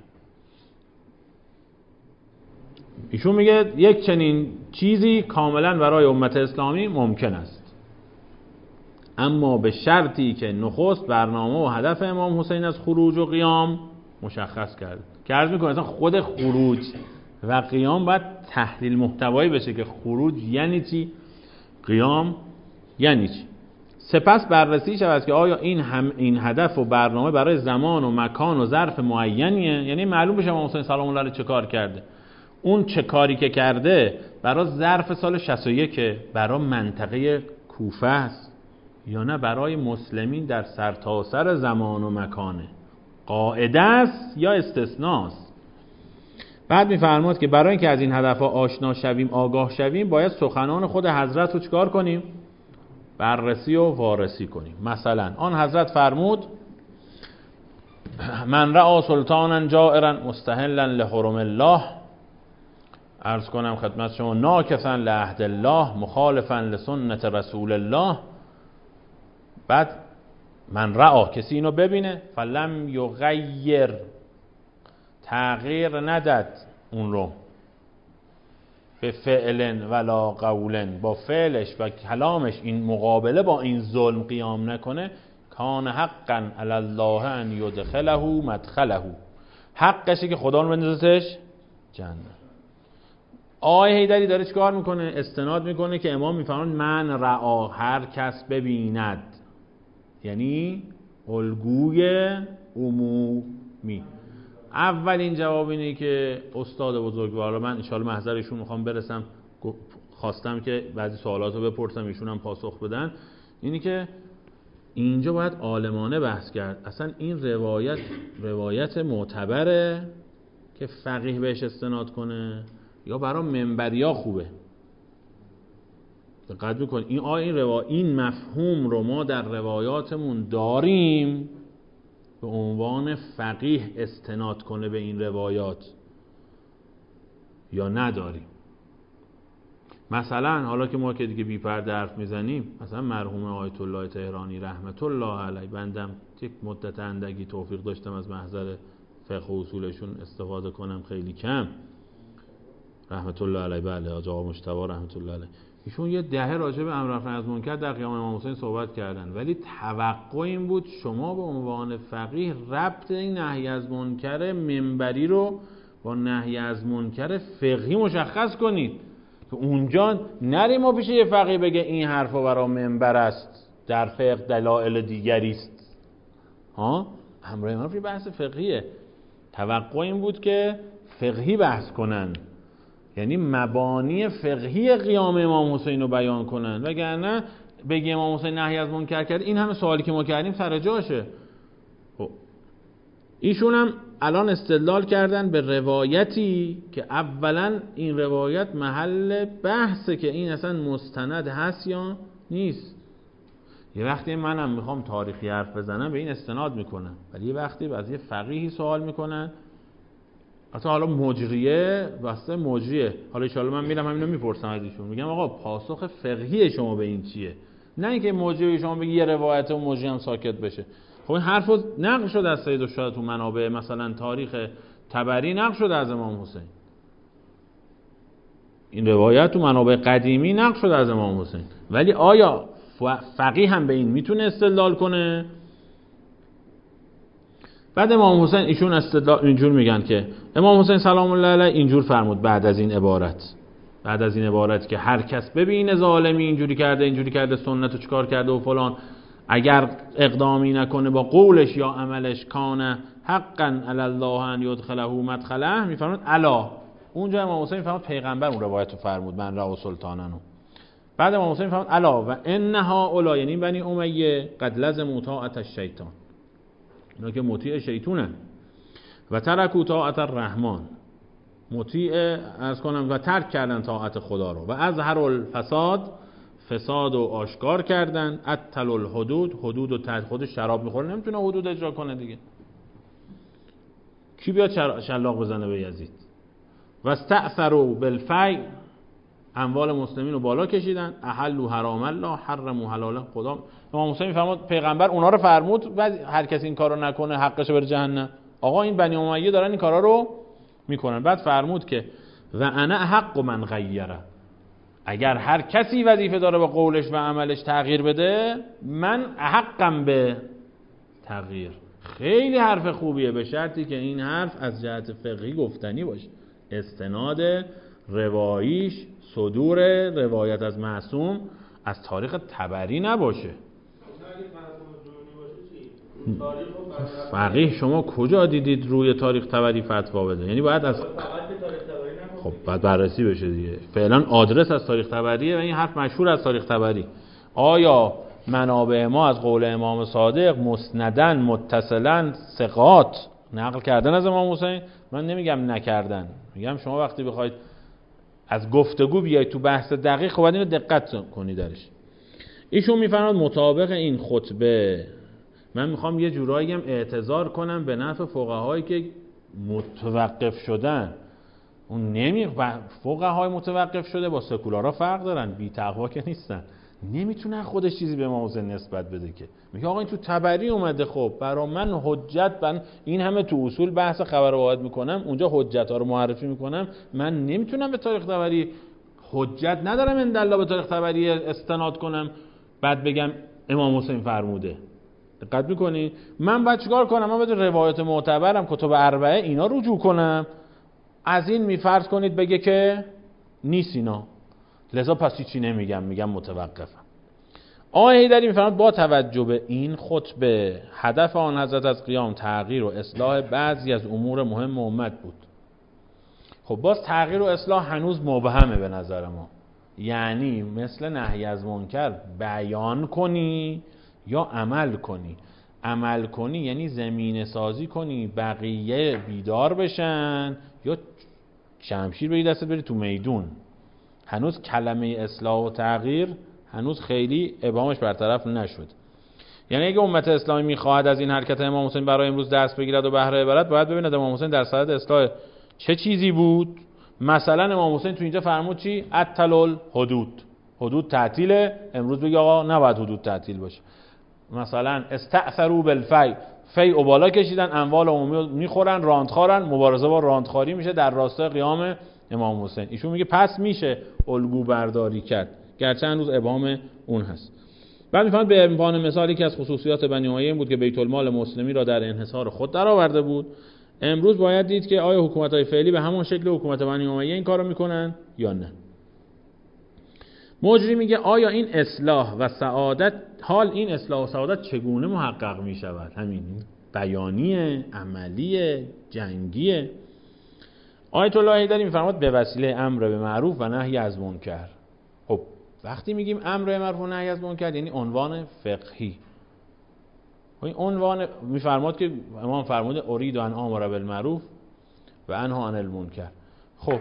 ایشون میگه یک چنین چیزی کاملا برای امت اسلامی ممکن است، اما به شرطی که نخست برنامه و هدف امام حسین از خروج و قیام مشخص کرد. که عرض میکنه اصلا خود خروج و قیام باید تحلیل محتوایی بشه که خروج یعنی چی، قیام یعنی چی. سپس بررسی شود که آیا این هم این هدف و برنامه برای زمان و مکان و ظرف معینیه، یعنی معلوم بشه امام حسین سلام الله علیه چه کار کرده، اون چه کاری که کرده برای ظرف سال شصت و یک برای منطقه کوفه است یا نه برای مسلمین در سرتاسر زمان و مکانه، قاعده است یا استثناست. بعد می‌فرماد که برای اینکه از این هدفها آشنا شویم، آگاه شویم، باید سخنان خود حضرت رو چیکار کنیم؟ بررسی و وارسی کنیم. مثلا آن حضرت فرمود من رأى سلطانا جائرا مستحلا لحرم الله، عرض کنم خدمت شما ناکثا لعهد الله مخالفا لسنت رسول الله. بعد من رأى، کسی اینو ببینه، فلم یغیر، تغییر نداد اون رو، به فعل ولا قول، با فعلش و کلامش این مقابله با این ظلم قیام نکنه، کان حقا علی الله ان یدخله مدخله، حقشه که خدا رو بندازتش جنت. آقای حیدری داره چیکار میکنه؟ استناد میکنه که امام میفرماید من رعا، هر کس ببیند، یعنی الگوی عمومی. اولین جواب اینه که استاد بزرگوار، من ان شاءالله محضر ایشون میخوام برسم، خواستم که بعضی سوالاتو بپرسم ایشون هم پاسخ بدن، اینی که اینجا باید عالمانه بحث کرد. اصلا این روایت روایت معتبره که فقیه بهش استناد کنه یا برای منبریا خوبه؟ دقت بکن، این آ این روا این مفهوم رو ما در روایاتمون داریم به عنوان فقیه استناد کنه به این روایات یا نداریم؟ مثلا حالا که ما که دیگه بی پرده حرف میزنیم، مثلا مرحوم آیت الله تهرانی رحمت الله علیه، بندم یک مدت اندکی توفیق داشتم از محضر فقه و اصولشون استفاده کنم، خیلی کم، رحمت الله علیه. بله، آقا مجتبی رحمت الله علیه، ایشون یه دهه راجع به امر معروف و نهی از منکر در قیام امام حسین صحبت کردن، ولی توقع این بود شما به عنوان فقیه ربط این نهی از منکر منبری رو با نهی از منکر فقهی مشخص کنید که اونجا نریم و پیش یه فقیه بگه این حرفا برای منبر است، در فقه دلایل دیگری است. ها، امر معروف بحث فقهیه، توقع این بود که فقهی بحث کنن، یعنی مبانی فقهی قیام امام حسین رو بیان کنن، وگرنه بگی امام حسین نهی از منکر کرد، این همه سوالی که ما کردیم سر جاشه. خب ایشون هم الان استدلال کردن به روایتی که اولا این روایت محل بحثه که این اصلا مستند هست یا نیست. یه وقتی منم میخوام تاریخی حرف بزنم به این استناد میکنم، ولی یه وقتی از یه فقیهی سوال میکنن، اصلا حالا مجریه واسه مجریه، حالا ان شاءالله من میرم همینو میپرسم از ایشون، میگم آقا پاسخ فقهی شما به این چیه؟ نه اینکه مجری شما بگی یه روایت و مجری هم ساکت بشه. خب این حرفو نقل شده از سید الشهدا تو منابع، مثلا تاریخ طبری نقل شده از امام حسین، این روایت تو منابع قدیمی نقل شده از امام حسین، ولی آیا فقیه هم به این میتونه استدلال کنه؟ بعد امام حسین ایشون استدلال اینجور میگن که امام حسین سلام الله علیه اینجور فرمود بعد از این عبارت، بعد از این عبارت که هر کس ببینه ظالمی اینجوری کرده اینجوری کرده سنتو چیکار کرده و فلان، اگر اقدامی نکنه با قولش یا عملش، کان حقا علی الله ان یدخله مدخله، میفرماد الا، اونجا امام حسین میفرماد پیغمبر اون روایتو فرمود من رأى سلطاننو، بعد امام حسین میفرماد الا و انها اولا، یعنی بنی امیه قد لزم طاعت الشیطان، اینا که مطیع شیطونن، و ترکوا طاعت الرحمن، مطیع از کنم و ترک کردن طاعت خدا رو، و اظهر الفساد، فساد و آشکار کردن، اتل الحدود، حدود و ترک، خودش شراب میخوره نمیتونه حدود اجرا کنه دیگه، کی بیاد شلاق بزنه به یزید، و استأثروا بالفی، اموال مسلمین رو بالا کشیدن، احلوا حرام الله حرموا حلال خدا. امام حسین میفرماد پیغمبر اونا رو فرمود بعد هر کسی این کارو نکنه حقشه بره جهنم. آقا این بنی امیه دارن این کارا رو میکنن، بعد فرمود که و انا حق من غیره، اگر هر کسی وظیفه داره با قولش و عملش تغییر بده، من حقم به تغییر. خیلی حرف خوبیه، به شرطی که این حرف از جهت فقهی گفتنی باشه، استناد رواییش صدور روایت از معصوم از تاریخ طبری نباشه. فقیه شما کجا دیدید روی تاریخ طبری فتوا بده؟ یعنی باید از خب بعد بررسی بشه دیگه. فعلا آدرس از تاریخ طبریه و این حرف مشهور از تاریخ طبری. آیا منابع ما از قول امام صادق مسندن متصلن ثقات نقل کردن از امام حسین؟ من نمیگم نکردن، میگم شما وقتی بخواید از گفتگو بیاید تو بحث دقیق خب باید اینو دقت کنید درش. ایشون میفرماد مطابق این خطبه من میخوام یه جورایی هم اعتذار کنم به نفع فقهایی که متوقف شدن. اون نمی فقهای متوقف شده با سکولارا فرق دارن، بی تقوا که نیستن، نمیتونه خودش چیزی به امام حسین نسبت بده که میگه آقا این تو طبری اومده، خب برا من حجت بن این همه تو اصول بحث خبر واحد میکنم، اونجا حجت ها رو معرفی میکنم، من نمیتونم به تاریخ طبری حجت ندارم ان الله به تاریخ طبری استناد کنم بعد بگم امام حسین فرموده. دقت میکنی؟ من باید چیکار کنم؟ من باید روایت معتبرم کتب اربعه اینا رجوع کنم. از این میفرض کنید بگه که نیست اینا، لذا پس چی نمیگم، میگم متوقفم. آقای حیدری میفرماد با توجه به این خطبه هدف آن حضرت از قیام تغییر و اصلاح بعضی از امور مهم امت بود. خب باز تغییر و اصلاح هنوز مبهمه به نظر ما، یعنی مثل نهی از منکر بیان کنی یا عمل کنی. عمل کنی یعنی زمینه سازی کنی بقیه بیدار بشن، یا شمشیر بگی دستت بری تو میدون. هنوز کلمه اصلاح و تغییر هنوز خیلی ابهامش برطرف نشد. یعنی اگه امت اسلامی میخواهد از این حرکت امام حسین برای امروز دست بگیرد و بهره ببرد، باید ببیند امام حسین در صدد اصلاح چه چیزی بود. مثلا امام حسین تو اینجا فرمود چی؟ عطل حدود، حدود تعطیله، امروز بگی آقا نباید حدود تعطیل باشه. مثلا استأثروا بالفی، فی و بالا کشیدن، اموال عمومی میخورن، راندخارن، مبارزه با راندخاری میشه در راستای قیام امام حسین. ایشون میگه پس میشه الگو برداری کرد، گرچه هنوز ابهام اون هست. بعد میفهمد به عنوان مثالی که از خصوصیات بنی امیه این بود که بیت المال مسلمی را در انحصار خود درآورده بود. امروز باید دید که آیا حکومت‌های فعلی به همون شکل حکومت بنی امیه این کارو میکنن یا نه. مجری میگه آیا این اصلاح و سعادت، حال این اصلاح و سعادت چگونه محقق میشود؟ همین بیانیه، عملیه، جنگیه. آیت الله حیدری میفرماد به وسیله امر به معروف و نهی از منکر. خب وقتی میگیم امر به معروف و نهی از منکر یعنی عنوان فقهی. این عنوان میفرماد که امام فرموده ارید ان آمر بالمعروف و انها عن المنکر. خب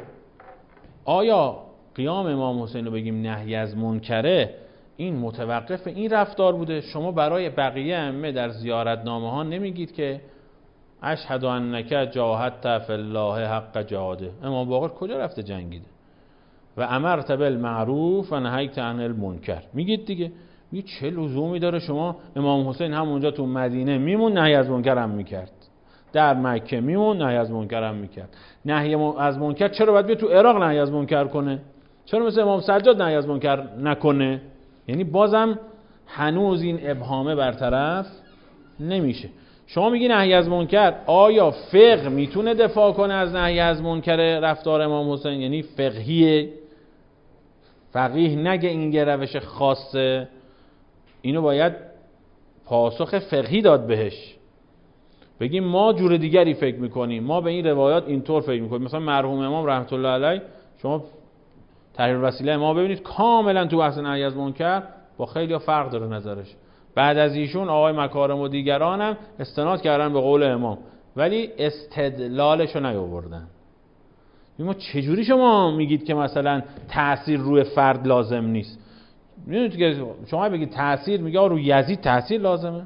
آیا قیام امام حسین رو بگیم نهی از منکره این متوقف این رفتار بوده؟ شما برای بقیه ائمه در زیارتنامه ها نمیگید که اشهد انک جاهدت فی الله حق جهاده؟ امام باقر کجا رفته جنگیده؟ و امرت بالمعروف و نهیت عن المنکر میگید دیگه. میگه چه لزومی داره شما امام حسین همونجا تو مدینه میمون نهی از منکر هم میکرد، در مکه میمون نهی از منکر هم میکرد. نهی از منکر چرا باید بیا تو عراق نهی از منکر کنه؟ چرا مثل امام سجاد نهی از منکر نکنه؟ یعنی بازم هنوز این ابهامه برطرف نمیشه. شما میگی نهی از منکر، آیا فقه میتونه دفاع کنه از نهی از منکر رفتار امام حسین؟ یعنی فقهیه؟ فقیه نگه این یه روش خاصه، اینو باید پاسخ فقهی داد بهش. بگیم ما جور دیگری فکر میکنیم، ما به این روایات اینطور فکر میکنیم. مثلا مرحوم امام رحمت الله علیه، شما تحریر وسیله ما ببینید کاملا تو بحث نهی از منکر با خیلی فرق داره نظرش. بعد از ایشون آقای مکارم و دیگران هم استناد کردن به قول امام، ولی استدلالش رو نیاوردن. ما چجوری شما میگید که مثلا تأثیر روی فرد لازم نیست؟ میدونید که شما بگید تأثیر، میگه روی یزید تأثیر لازمه،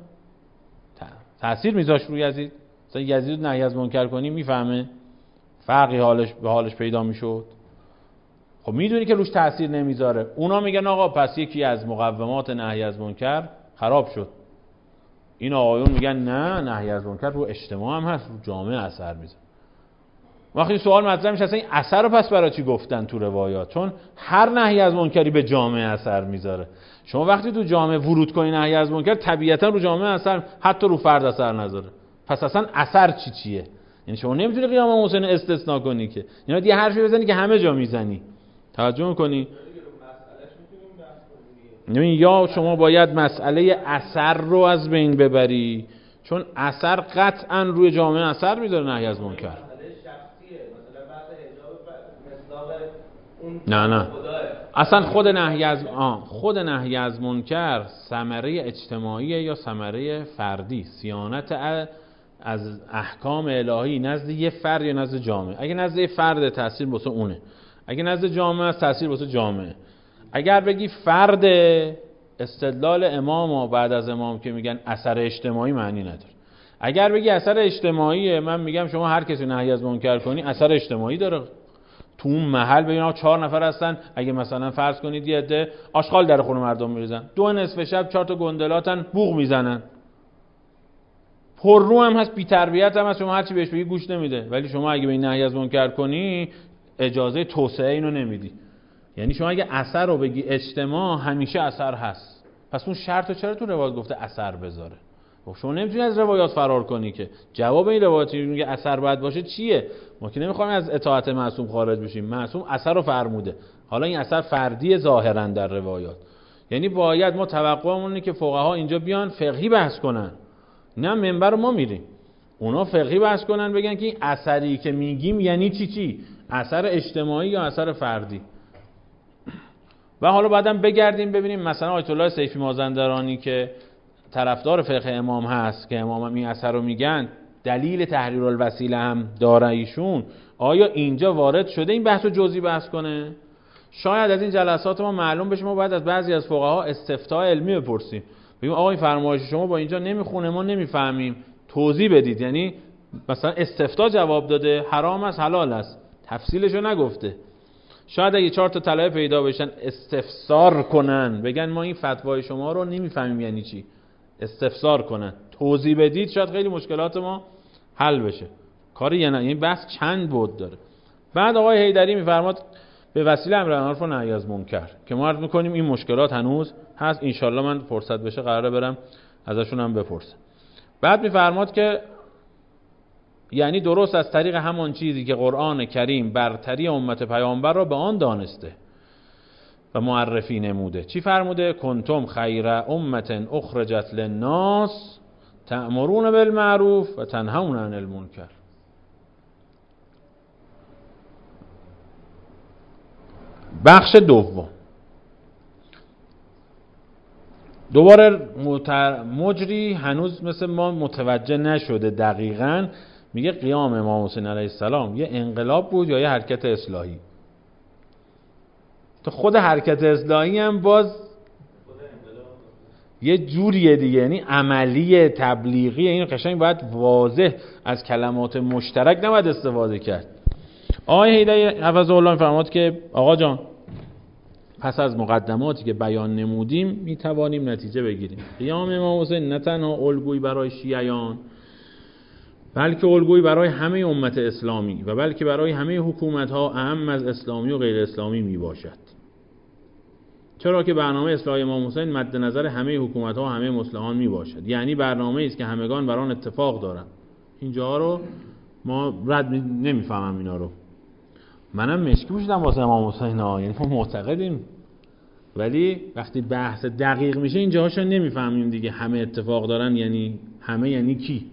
تأثیر میذاش روی یزید. مثلا یزید نهی از منکر کنی میفهمه فرقی حالش به حالش پیدا میشد. خب میدونی که روش تأثیر نمیذاره. اونا میگن آقا پس یکی از مقومات نهی از منکر خراب شد. این آقایون میگن نه، نهی از منکر رو اجتماع هم هست، رو جامعه اثر میذاره. وقتی سوال مطرح میشه اصلا این اثر رو پس برای چی گفتن تو روایات؟ چون هر نهی از منکری به جامعه اثر میذاره. شما وقتی تو جامعه ورود کنی نهی از منکر، طبیعتا رو جامعه اثر، حتی رو فرد اثر نذاره. پس اصلا اثر چی چیه؟ یعنی شما نمیتونی قیام امام حسین استثناء کنی که، یعنی یه حرفی بزنی که همه جا میزنی. توجه میکنی؟ یعنی یا شما باید مسئله اثر رو از بین ببری، چون اثر قطعا روی جامعه اثر میذاره نهی از منکر. نه نه اصلا خود نهی از آه خود نهی از منکر ثمره اجتماعی یا ثمره فردی، صیانت از احکام الهی نزد یه فرد یا نزد جامعه. اگه نزد یه فرد تاثیر واسه اونه، اگه نزد جامعه است تاثیر واسه جامعه. اگر بگی فرد، استدلال امام و بعد از امام که میگن اثر اجتماعی معنی نداره. اگر بگی اثر اجتماعیه، من میگم شما هر کسی نهی از منکر کنی اثر اجتماعی داره. تو اون محل ببین چهار نفر هستن، اگه مثلا فرض کنید یه عده آشغال در خونه مردم میریزن، دو نصف شب چهار تا گندلاتن بوق میزنن، پر رو هم هست، بی تربیت هم هست، شما هر چی بهش بگی گوش نمیده. ولی شما اگه به این نهی از منکر کنی اجازه توسعه اینو نمیدی. یعنی شما اگه اثر رو بگی اجتماع، همیشه اثر هست، پس اون شرط رو چرا تو روایت گفته اثر بذاره؟ خب شما نمیتونی از روایات فرار کنی که. جواب این روایاتی میگه اثر باید باشه چیه؟ ما که نمیخوایم از اطاعت معصوم خارج بشیم. معصوم اثر رو فرموده، حالا این اثر فردی ظاهرا در روایات. یعنی باید ما توقعمون اینه که فقها اینجا بیان فقهی بحث کنن، نه منبر رو ما میریم، اونا فقهی بحث کنن، بگن که این اثری که میگیم یعنی چی چی؟ اثر اجتماعی یا اثر فردی؟ و حالا بعدم بگردیم ببینیم مثلا آیت الله سیفی مازندرانی که طرفدار فقه امام هست، که امام هم این اثر رو میگن، دلیل تحریر الوسیله هم داره ایشون، آیا اینجا وارد شده این بحث رو جزئی بحث کنه؟ شاید از این جلسات ما معلوم بشه ما باید از بعضی از فقها استفتاء علمی بپرسیم، بگیم آقا این فرمایش شما با اینجا نمیخونه، ما نمیفهمیم، توضیح بدید. یعنی مثلا استفتاء جواب داده حرام است حلال است، تفصیلشو نگفته. شاید اگه چهار تا طلبه پیدا بشن استفسار کنن، بگن ما این فتوای شما رو نمیفهمیم یعنی چی، استفسار کنن، توضیح بدید، شاید خیلی مشکلات ما حل بشه. کاری یعنی این بحث چند بود داره. بعد آقای حیدری میفرماد به وسیله امر معروف و نهی از منکر که ما عرض میکنیم این مشکلات هنوز هست، ان شاء الله من فرصت بشه قراره برم ازشون هم بپرسم. بعد میفرماد که یعنی درست از طریق همان چیزی که قرآن کریم برتری امت پیامبر را به آن دانسته و معرفی نموده. چی فرموده؟ کنتم خیر امت اخرجت للناس تأمرون بالمعروف و تنهون عن المنکر. بخش دوم، دوباره مجری هنوز مثل ما متوجه نشده دقیقاً، میگه قیام امام حسین علیه السلام یه انقلاب بود یا یه حرکت اصلاحی؟ تو خود حرکت اصلاحی هم باز یه جوریه دیگه، یعنی عملی تبلیغی. این قشنگ باید واضح از کلمات مشترک نباید استفاده کرد. آقای حیدری حفظه الله فرمود که آقا جان پس از مقدماتی که بیان نمودیم میتوانیم نتیجه بگیریم قیام امام حسین نه تنها الگویی برای شیعیان، بلکه الگویی برای همه امت اسلامی و بلکه برای همه حکومت‌ها اهم از اسلامی و غیر اسلامی می باشد. چرا که برنامه اصلاح امام حسین مد نظر همه حکومت‌ها و همه مصلحان می باشد، یعنی برنامه‌ای است که همگان بر آن اتفاق دارند. اینجا رو ما رد نمی‌فهمم، اینا رو منم مشکی پوشیدم واسه امام حسین ها، یعنی ما معتقدیم، ولی وقتی بحث دقیق میشه اینجاهاشو نمی‌فهمیم دیگه. همه اتفاق دارن یعنی همه یعنی کی؟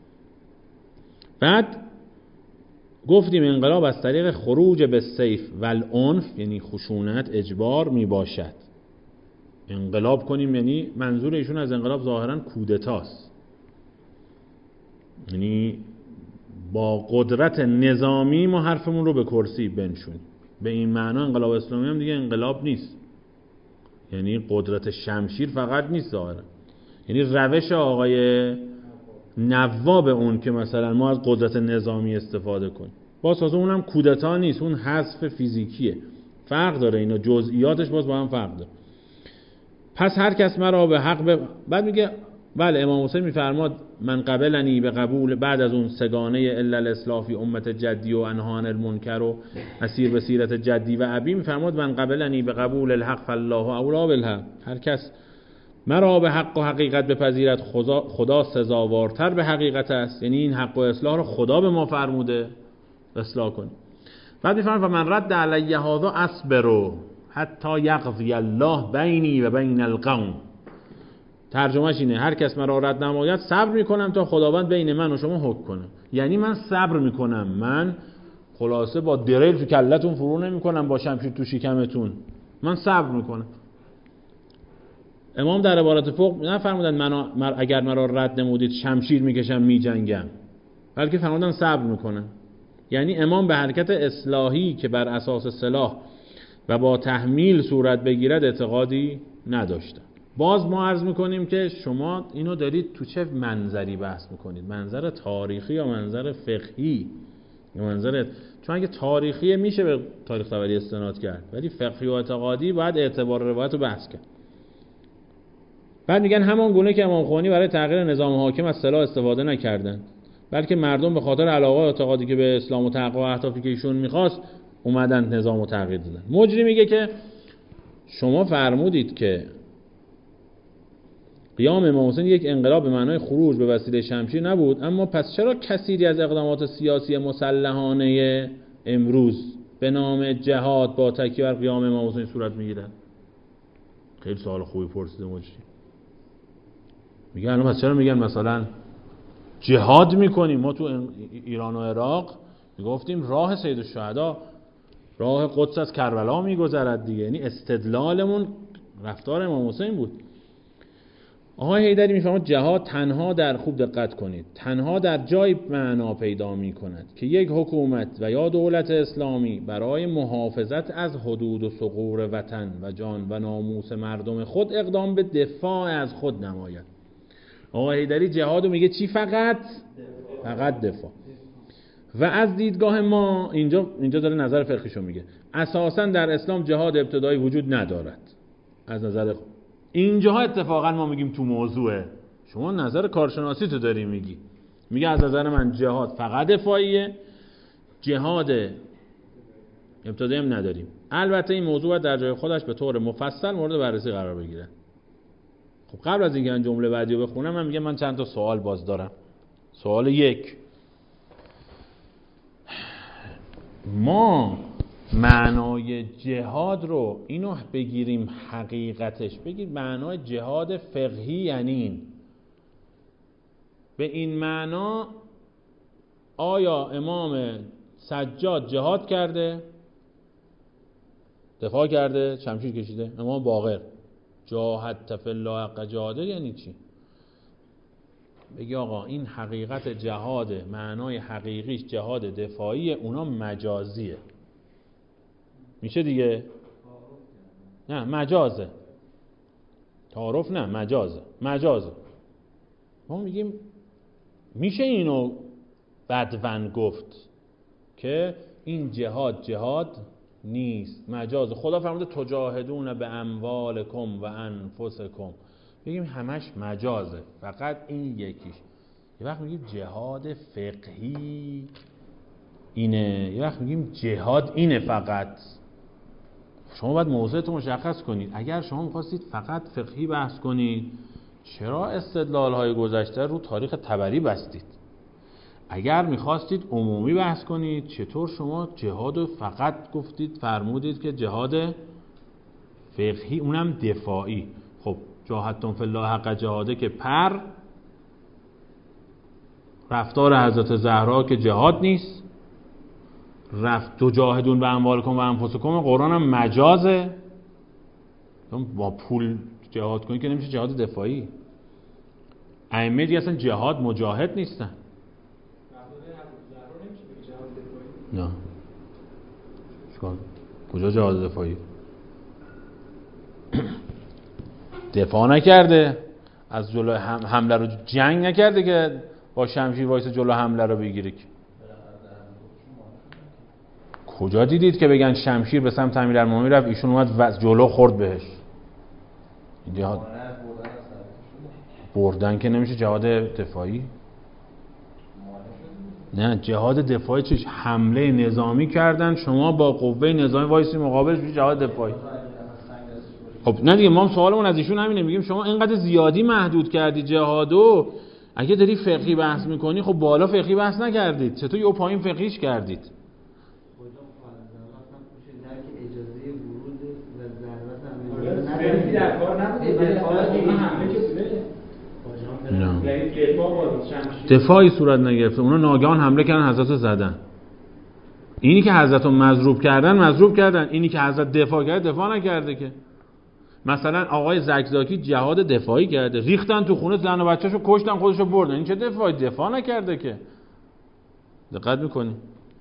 بعد گفتیم انقلاب از طریق خروج به سیف و العنف یعنی خشونت، اجبار می باشد. انقلاب کنیم یعنی منظور ایشون از انقلاب ظاهرا کودتاست، یعنی با قدرت نظامی ما حرفمون رو به کرسی بنشونیم. به این معنا انقلاب اسلامی هم دیگه انقلاب نیست، یعنی قدرت شمشیر فقط نیست ظاهرا، یعنی روش آقای نواب اون که مثلا ما از قدرت نظامی استفاده کنیم. باز تازه اونم کودتا نیست، اون حذف فیزیکیه، فرق داره، اینا جزئیاتش باز با هم فرق داره. پس هر کس مرا به حق ب... بعد میگه بله امام حسین میفرماد من قبلنی به قبول، بعد از اون سگانه الا الاصلاح فی امت جدی و انهان المنکر و اسیر به سیرت جدی و ابی، میفرماد من قبلنی به قبول الحق فالله اولا بالحق. هر کس مرا به حق و حقیقت بپذیرد خدا, خدا سزاوارتر به حقیقت است. یعنی این حق و اصلاح رو خدا به ما فرموده اصلاح کنیم. بعد میفرماید و من رد علی هذا اصبر حتی یقضی الله بینی و بین القوم. ترجمهش اینه هر کس مرا رد نماید صبر میکنم تا خداوند بین من و شما حکم کنه. یعنی من صبر میکنم، من خلاصه با دریل تو کلتون فرو نمیکنم، با شمشیر تو شکمتون، من صبر میکنم. امام در عبارت فوق نفرمودن من اگر مرا رد نمودید شمشیر میکشم میجنگم، بلکه فرمودن صبر میکنم. یعنی امام به حرکت اصلاحی که بر اساس سلاح و با تحمیل صورت بگیرد اعتقادی نداشتن. باز ما عرض میکنیم که شما اینو دارید تو چه منظری بحث میکنید، منظر تاریخی یا منظر فقهی یا منظر، چون اگه تاریخی میشه به تاریخ طبری استناد کرد، ولی فقهی و اعتقادی باید اعتبار روایت رو بحث کرد. بعد میگن همان گونه که امام خمینی برای تغییر نظام حاکم از سلاح استفاده نکردند، بلکه مردم به خاطر علاقه و اعتقادی که به اسلام و تحقق اهدافی که ایشون میخواست اومدن نظام رو تغییر دادن. مجری میگه که شما فرمودید که قیام امام حسین یک انقلاب به معنای خروج به وسیله شمشیر نبود، اما پس چرا کثیری از اقدامات سیاسی مسلحانه امروز به نام جهاد با تکیه بر قیام امام حسین صورت میگیرن؟ خیلی سوال خوبی پرسیده مجری. میگه الان پس چرا میگن مثلا جهاد میکنیم؟ ما تو ایران و عراق میگفتیم راه سید الشهدا راه قدس از کربلا میگذرد دیگه، یعنی استدلالمون رفتار امام حسین بود. آقای حیدری میفرماید جهاد تنها در، خوب دقت کنید، تنها در جای معنا پیدا میکند که یک حکومت و یا دولت اسلامی برای محافظت از حدود و ثغور وطن و جان و ناموس مردم خود اقدام به دفاع از خود نماید. آقای حیدری جهادو میگه چی؟ فقط فقط دفاع. و از دیدگاه ما اینجا اینجا داره نظر فقهیشو میگه، اساسا در اسلام جهاد ابتدایی وجود ندارد. از نظر خود اینجاها اتفاقا ما میگیم تو موضوعه، شما نظر کارشناسی تو داری میگی، میگه از نظر من جهاد فقط دفاعیه، جهاد ابتدایی هم نداریم. البته این موضوع در جای خودش به طور مفصل مورد بررسی قرار بگیره. خب قبل از اینکه من جمله بعدی رو بخونم، من میگم من چند تا سوال باز دارم. سوال یک، ما معنای جهاد رو اینو بگیریم حقیقتش، بگیر معنای جهاد فقهی یعنی این، به این معنا آیا امام سجاد جهاد کرده، دفاع کرده، شمشیر کشیده؟ امام باقر جاهد فی الله حق جهاده یعنی چی؟ بگی آقا این حقیقت جهاده، معنای حقیقیش جهاد دفاعیه، اونا مجازیه. میشه دیگه؟ نه مجازه. تعارف نه، مجازه. مجازه. ما میگیم میشه اینو بدون گفت که این جهاد جهاد نیست، مجازه. خدا فرموده تجاهدون به اموالکم و انفسکم، بگیم همش مجازه، فقط این یکیش. یه وقت میگیم جهاد فقهی اینه، یه وقت میگیم جهاد اینه فقط. شما باید موضوعتون مشخص کنید. اگر شما می‌خواستید فقط فقهی بحث کنید، چرا استدلال‌های گذشته رو تاریخ طبری بستید؟ اگر می‌خواستید عمومی بحث کنید، چطور شما جهاد فقط گفتید، فرمودید که جهاد فقهی اونم دفاعی؟ خب جاهدتم فی الله حق جهاده که پر، رفتار حضرت زهرا که جهاد نیست، رفت تجاهدون به اموالکم و انفسکم قرآن هم مجازه، با پول جهاد کنی که نمیشه جهاد دفاعی. ائمه دیگه اصلا جهاد مجاهد نیستن. نه شکار کجا جهاد دفاعی؟ دفاع نکرده از جلو حمله رو، جنگ نکرده که با شمشیر وایس جلو حمله رو بگیره. که کجا دیدید که بگن شمشیر به سمت امیرالمومنین رفت، ایشون اومد و جلو خورد بهش؟ جهاد بردن که نمیشه جهاد دفاعی. نه جهاد دفاعی چیش؟ حمله نظامی کردن، شما با قوه نظامی وایسی مقابلش میشه جهاد دفاعی. خب نه دیگه، ما هم سوالمون از ایشون همینه، میگیم شما اینقدر زیادی محدود کردی جهادو، اگه داری فقهی بحث میکنی خب بالا فقهی بحث نکردید، چطور یه پایین فقهیش کردید؟ دفاعی صورت نگرفته، اونا ناگهان حمله کردن حضرت رو زدن. اینی که حضرت رو مضروب کردن مضروب کردن، اینی که حضرت دفاع کرد دفاع نکرده که. مثلا آقای زکزاکی جهاد دفاعی کرده، ریختن تو خونه زن و بچه‌شو کشتن خودشو بردن، این چه دفاعی؟ دفاع نکرده که. دقت میکنی؟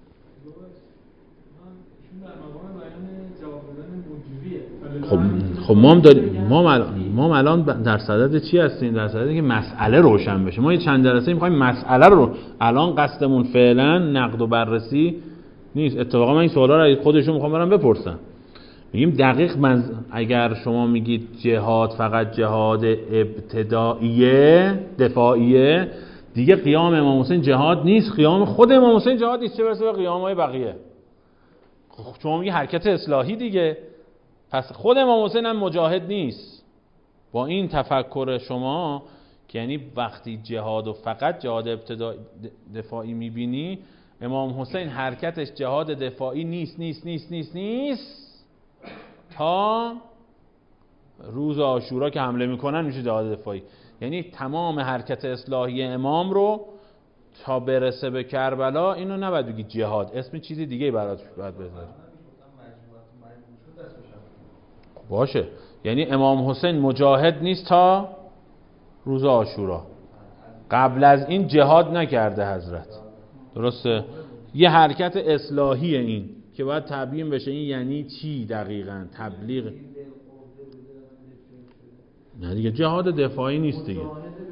خب خب ما هم داریم، ما الان ما الان در صدد چی هستیم؟ در صدد که مسئله روشن بشه. ما یه چند جلسه می‌خوایم مسئله رو، الان قصدمون فعلا نقد و بررسی نیست. اتفاقا من این سوالا رو خودشون می‌خوام برام بپرسم. میگیم دقیق من اگر شما میگید جهاد فقط جهاد ابتدائیه دفاعیه، دیگه قیام امام حسین جهاد نیست، قیام خود امام حسین جهاد نیست، چه برسه به قیام‌های بقیه. خب شما میگی حرکت اصلاحی دیگه، پس خود امام حسین هم مجاهد نیست. با این تفکر شما که یعنی وقتی جهاد و فقط جهاد ابتدایی دفاعی میبینی، امام حسین حرکتش جهاد دفاعی نیست نیست نیست نیست نیست تا روز عاشورا که حمله میکنن میشه جهاد دفاعی. یعنی تمام حرکت اصلاحی امام رو تا برسه به کربلا اینو نباید بگی جهاد، اسم چیزی دیگه برات باید بذاری. باشه، یعنی امام حسین مجاهد نیست تا روز عاشورا، قبل از این جهاد نکرده حضرت، درسته؟ یه حرکت اصلاحی این که باید تبیین بشه این یعنی چی دقیقاً، تبلیغ. نه دیگه جهاد دفاعی نیست دیگه.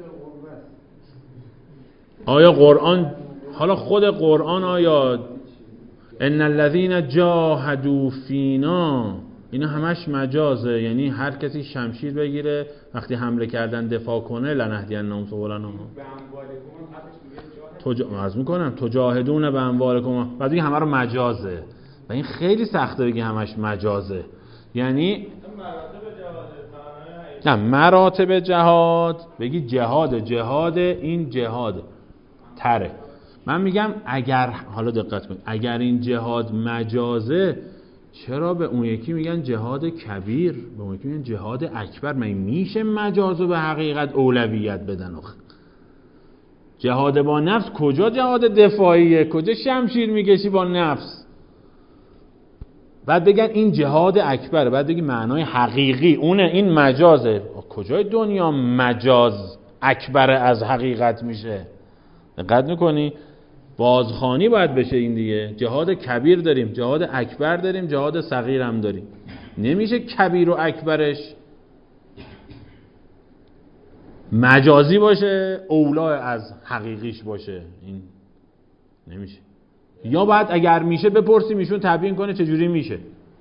آیا قرآن، حالا خود قرآن آیا ان الذين جاهدوا فینا اینا همش مجازه؟ یعنی هر کسی شمشیر بگیره وقتی حمله کردن دفاع کنه لنهدینهم سبلنا. تو عرض میکنم تجاهدون به اموالکم، بعد دیگه همه رو مجازه و این خیلی سخته بگی همش مجازه. یعنی نه مراتب جهاد بگی جهاد جهاد این جهاد تره. من میگم اگر حالا دقت کن، اگر این جهاد مجازه چرا به اون یکی میگن جهاد کبیر، به اون یکی میگن جهاد اکبر؟ من میشه مجازو به حقیقت اولویت بدن؟ آخه جهاد با نفس کجا جهاد دفاعیه؟ کجا شمشیر میکشی با نفس؟ بعد بگن این جهاد اکبره، بعد بگی معنای حقیقی اونه، این مجازه. کجای دنیا مجاز اکبر از حقیقت میشه؟ دقت میکنی؟ بازخوانی باید بشه این دیگه. جهاد کبیر داریم، جهاد اکبر داریم، جهاد صغیر هم داریم. نمیشه کبیر و اکبرش مجازی باشه اولا از حقیقیش باشه، این نمیشه. یا بعد اگر میشه بپرسیم ایشون تبیین کنه چجوری میشه.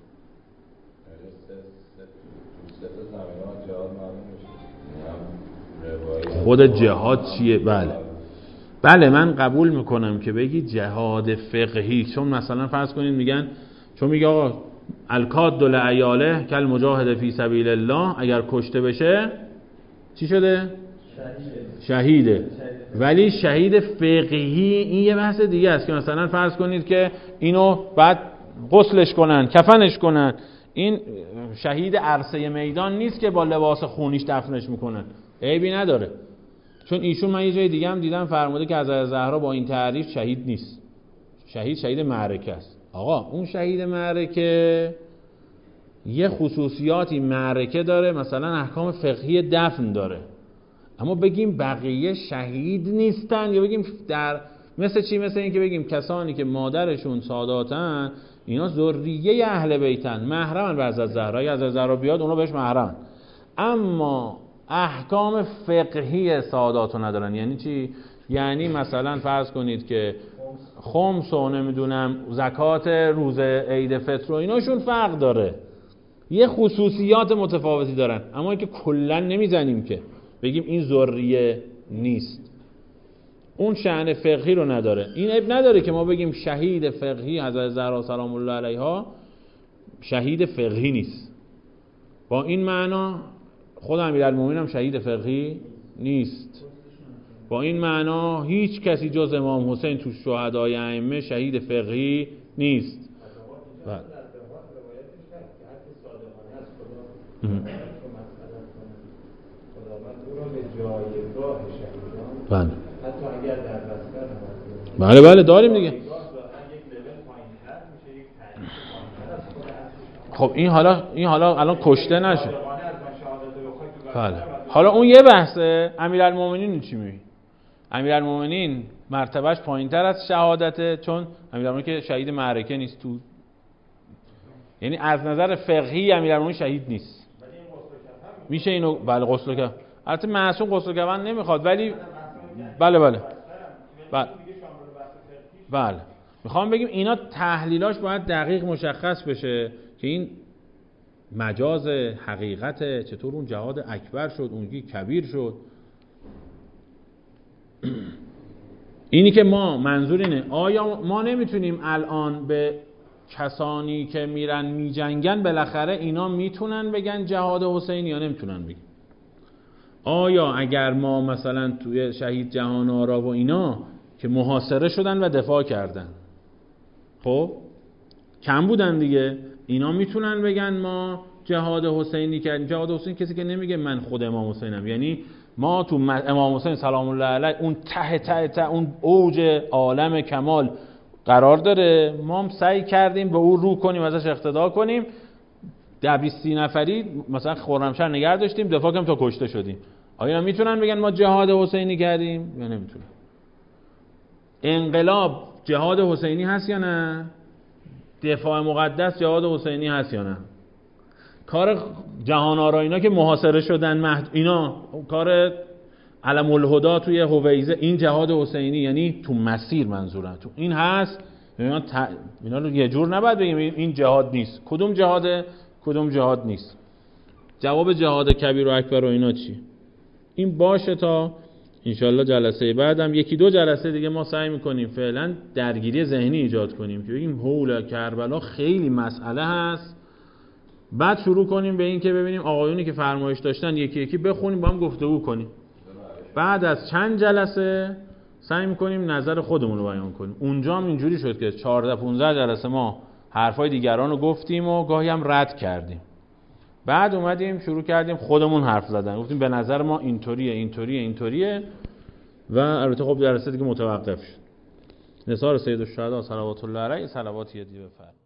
خود جهاد چیه؟ بله بله من قبول میکنم که بگی جهاد فقهی، چون مثلا فرض کنید میگن، چون میگه آقا الکاد لعیاله کل مجاهد فی سبیل الله، اگر کشته بشه چی شده؟ شهیده. ولی شهید فقهی این یه بحث دیگه است که مثلا فرض کنید که اینو بعد غسلش کنن کفنش کنن، این شهید عرصه میدان نیست که با لباس خونیش دفنش میکنن، عیبی نداره. چون ایشون من یه جای دیگه هم دیدم فرموده که حضرت زهرا با این تعریف شهید نیست، شهید شهید معرکه است. آقا اون شهید معرکه یه خصوصیاتی معرکه داره، مثلا احکام فقهی دفن داره، اما بگیم بقیه شهید نیستن، یا بگیم در مثل چی؟ مثل این که بگیم کسانی که مادرشون ساداتن اینا ذریه اهل بیتن، محرمن به حضرت زهرا، اگه حضرت زهرا بیاد اونا بهش محرمن، اما احکام فقهی ساداتو ندارن. یعنی چی؟ یعنی مثلا فرض کنید که خمس و نمیدونم زکات روز عید فطر و ایناشون فرق داره، یه خصوصیات متفاوتی دارن، اما اینکه کلا نمیزنیم که بگیم این ذریه نیست، اون شأن فقهی رو نداره. این عیب نداره که ما بگیم شهید فقهی حضرت زهرا سلام الله علیها شهید فقهی نیست، با این معنا خود امیرالمومنین هم شهید فقهی نیست. با این معنا هیچ کسی جز امام حسین تو شهدای ائمه شهید فقهی نیست. بله. بله. بله بله داریم دیگه. خب این حالا این حالا الان کشته نشه. بله. حالا اون یه بحثه. امیرالمومنین چی میگه؟ امیرالمومنین مرتبهش پایین‌تر از شهادته، چون امیرالمومنین که شهید معرکه نیست تو، یعنی از نظر فقهی امیرالمومنین شهید نیست. میشه اینو بله غسل کردن. البته معصوم غسل کردن نمیخواد ولی بله بله بله بله میخوام بگیم اینا تحلیلاش باید دقیق مشخص بشه که این مجاز حقیقته، چطور اون جهاد اکبر شد، اونگی کبیر شد. اینی که ما منظور اینه آیا ما نمیتونیم الان به کسانی که میرن میجنگن بالاخره اینا میتونن بگن جهاد حسینی یا نمیتونن بگن؟ آیا اگر ما مثلا توی شهید جهان آرا و اینا که محاصره شدن و دفاع کردن، خب کم بودن دیگه، اینا میتونن بگن ما جهاد حسینی کردیم؟ جهاد حسین کسی که نمیگه من خود امام حسینم، یعنی ما تو امام حسین سلام الله علیه اون ته ته ته اون اوج عالم کمال قرار داره، ما هم سعی کردیم به اون رو کنیم، ازش اقتدا کنیم، دویستی نفری مثلا خرمشهر نگه داشتیم، دفاع کردیم تا کشته شدیم. آیا میتونن بگن ما جهاد حسینی کردیم یا نمیتونن؟ انقلاب جهاد حسینی هست یا نه؟ دفاع مقدس جهاد حسینی هست یا نه؟ کار جهان آرا اینا که محاصره شدن مهد... اینا کار علم الهدا توی هویزه، این جهاد حسینی یعنی تو مسیر منظورم تو این هست. اینا, ت... اینا رو یه جور نباید بگیم این جهاد نیست. کدوم جهاده کدوم جهاد نیست؟ جواب جهاد کبیر و اکبر و اینا چی؟ این باشه تا انشالله جلسه بعدم یکی دو جلسه دیگه ما سعی میکنیم فعلا درگیری ذهنی ایجاد کنیم که بگیم هول کربلا خیلی مسئله هست، بعد شروع کنیم به این که ببینیم آقایونی که فرمایش داشتن یکی یکی بخونیم با هم گفتگو کنیم. بعد از چند جلسه سعی میکنیم نظر خودمون رو بیان کنیم. اونجا هم اینجوری شد که چهارده پانزده جلسه ما حرفای دیگران رو گفتیم و گاهی هم رد کردیم. بعد اومدیم شروع کردیم خودمون حرف زدن، گفتیم به نظر ما اینطوریه اینطوریه اینطوریه و البته خب جلسه دیگه متوقف شد. نثار سید الشهدا صلوات الله علیه صلوات یدی بفرمایید.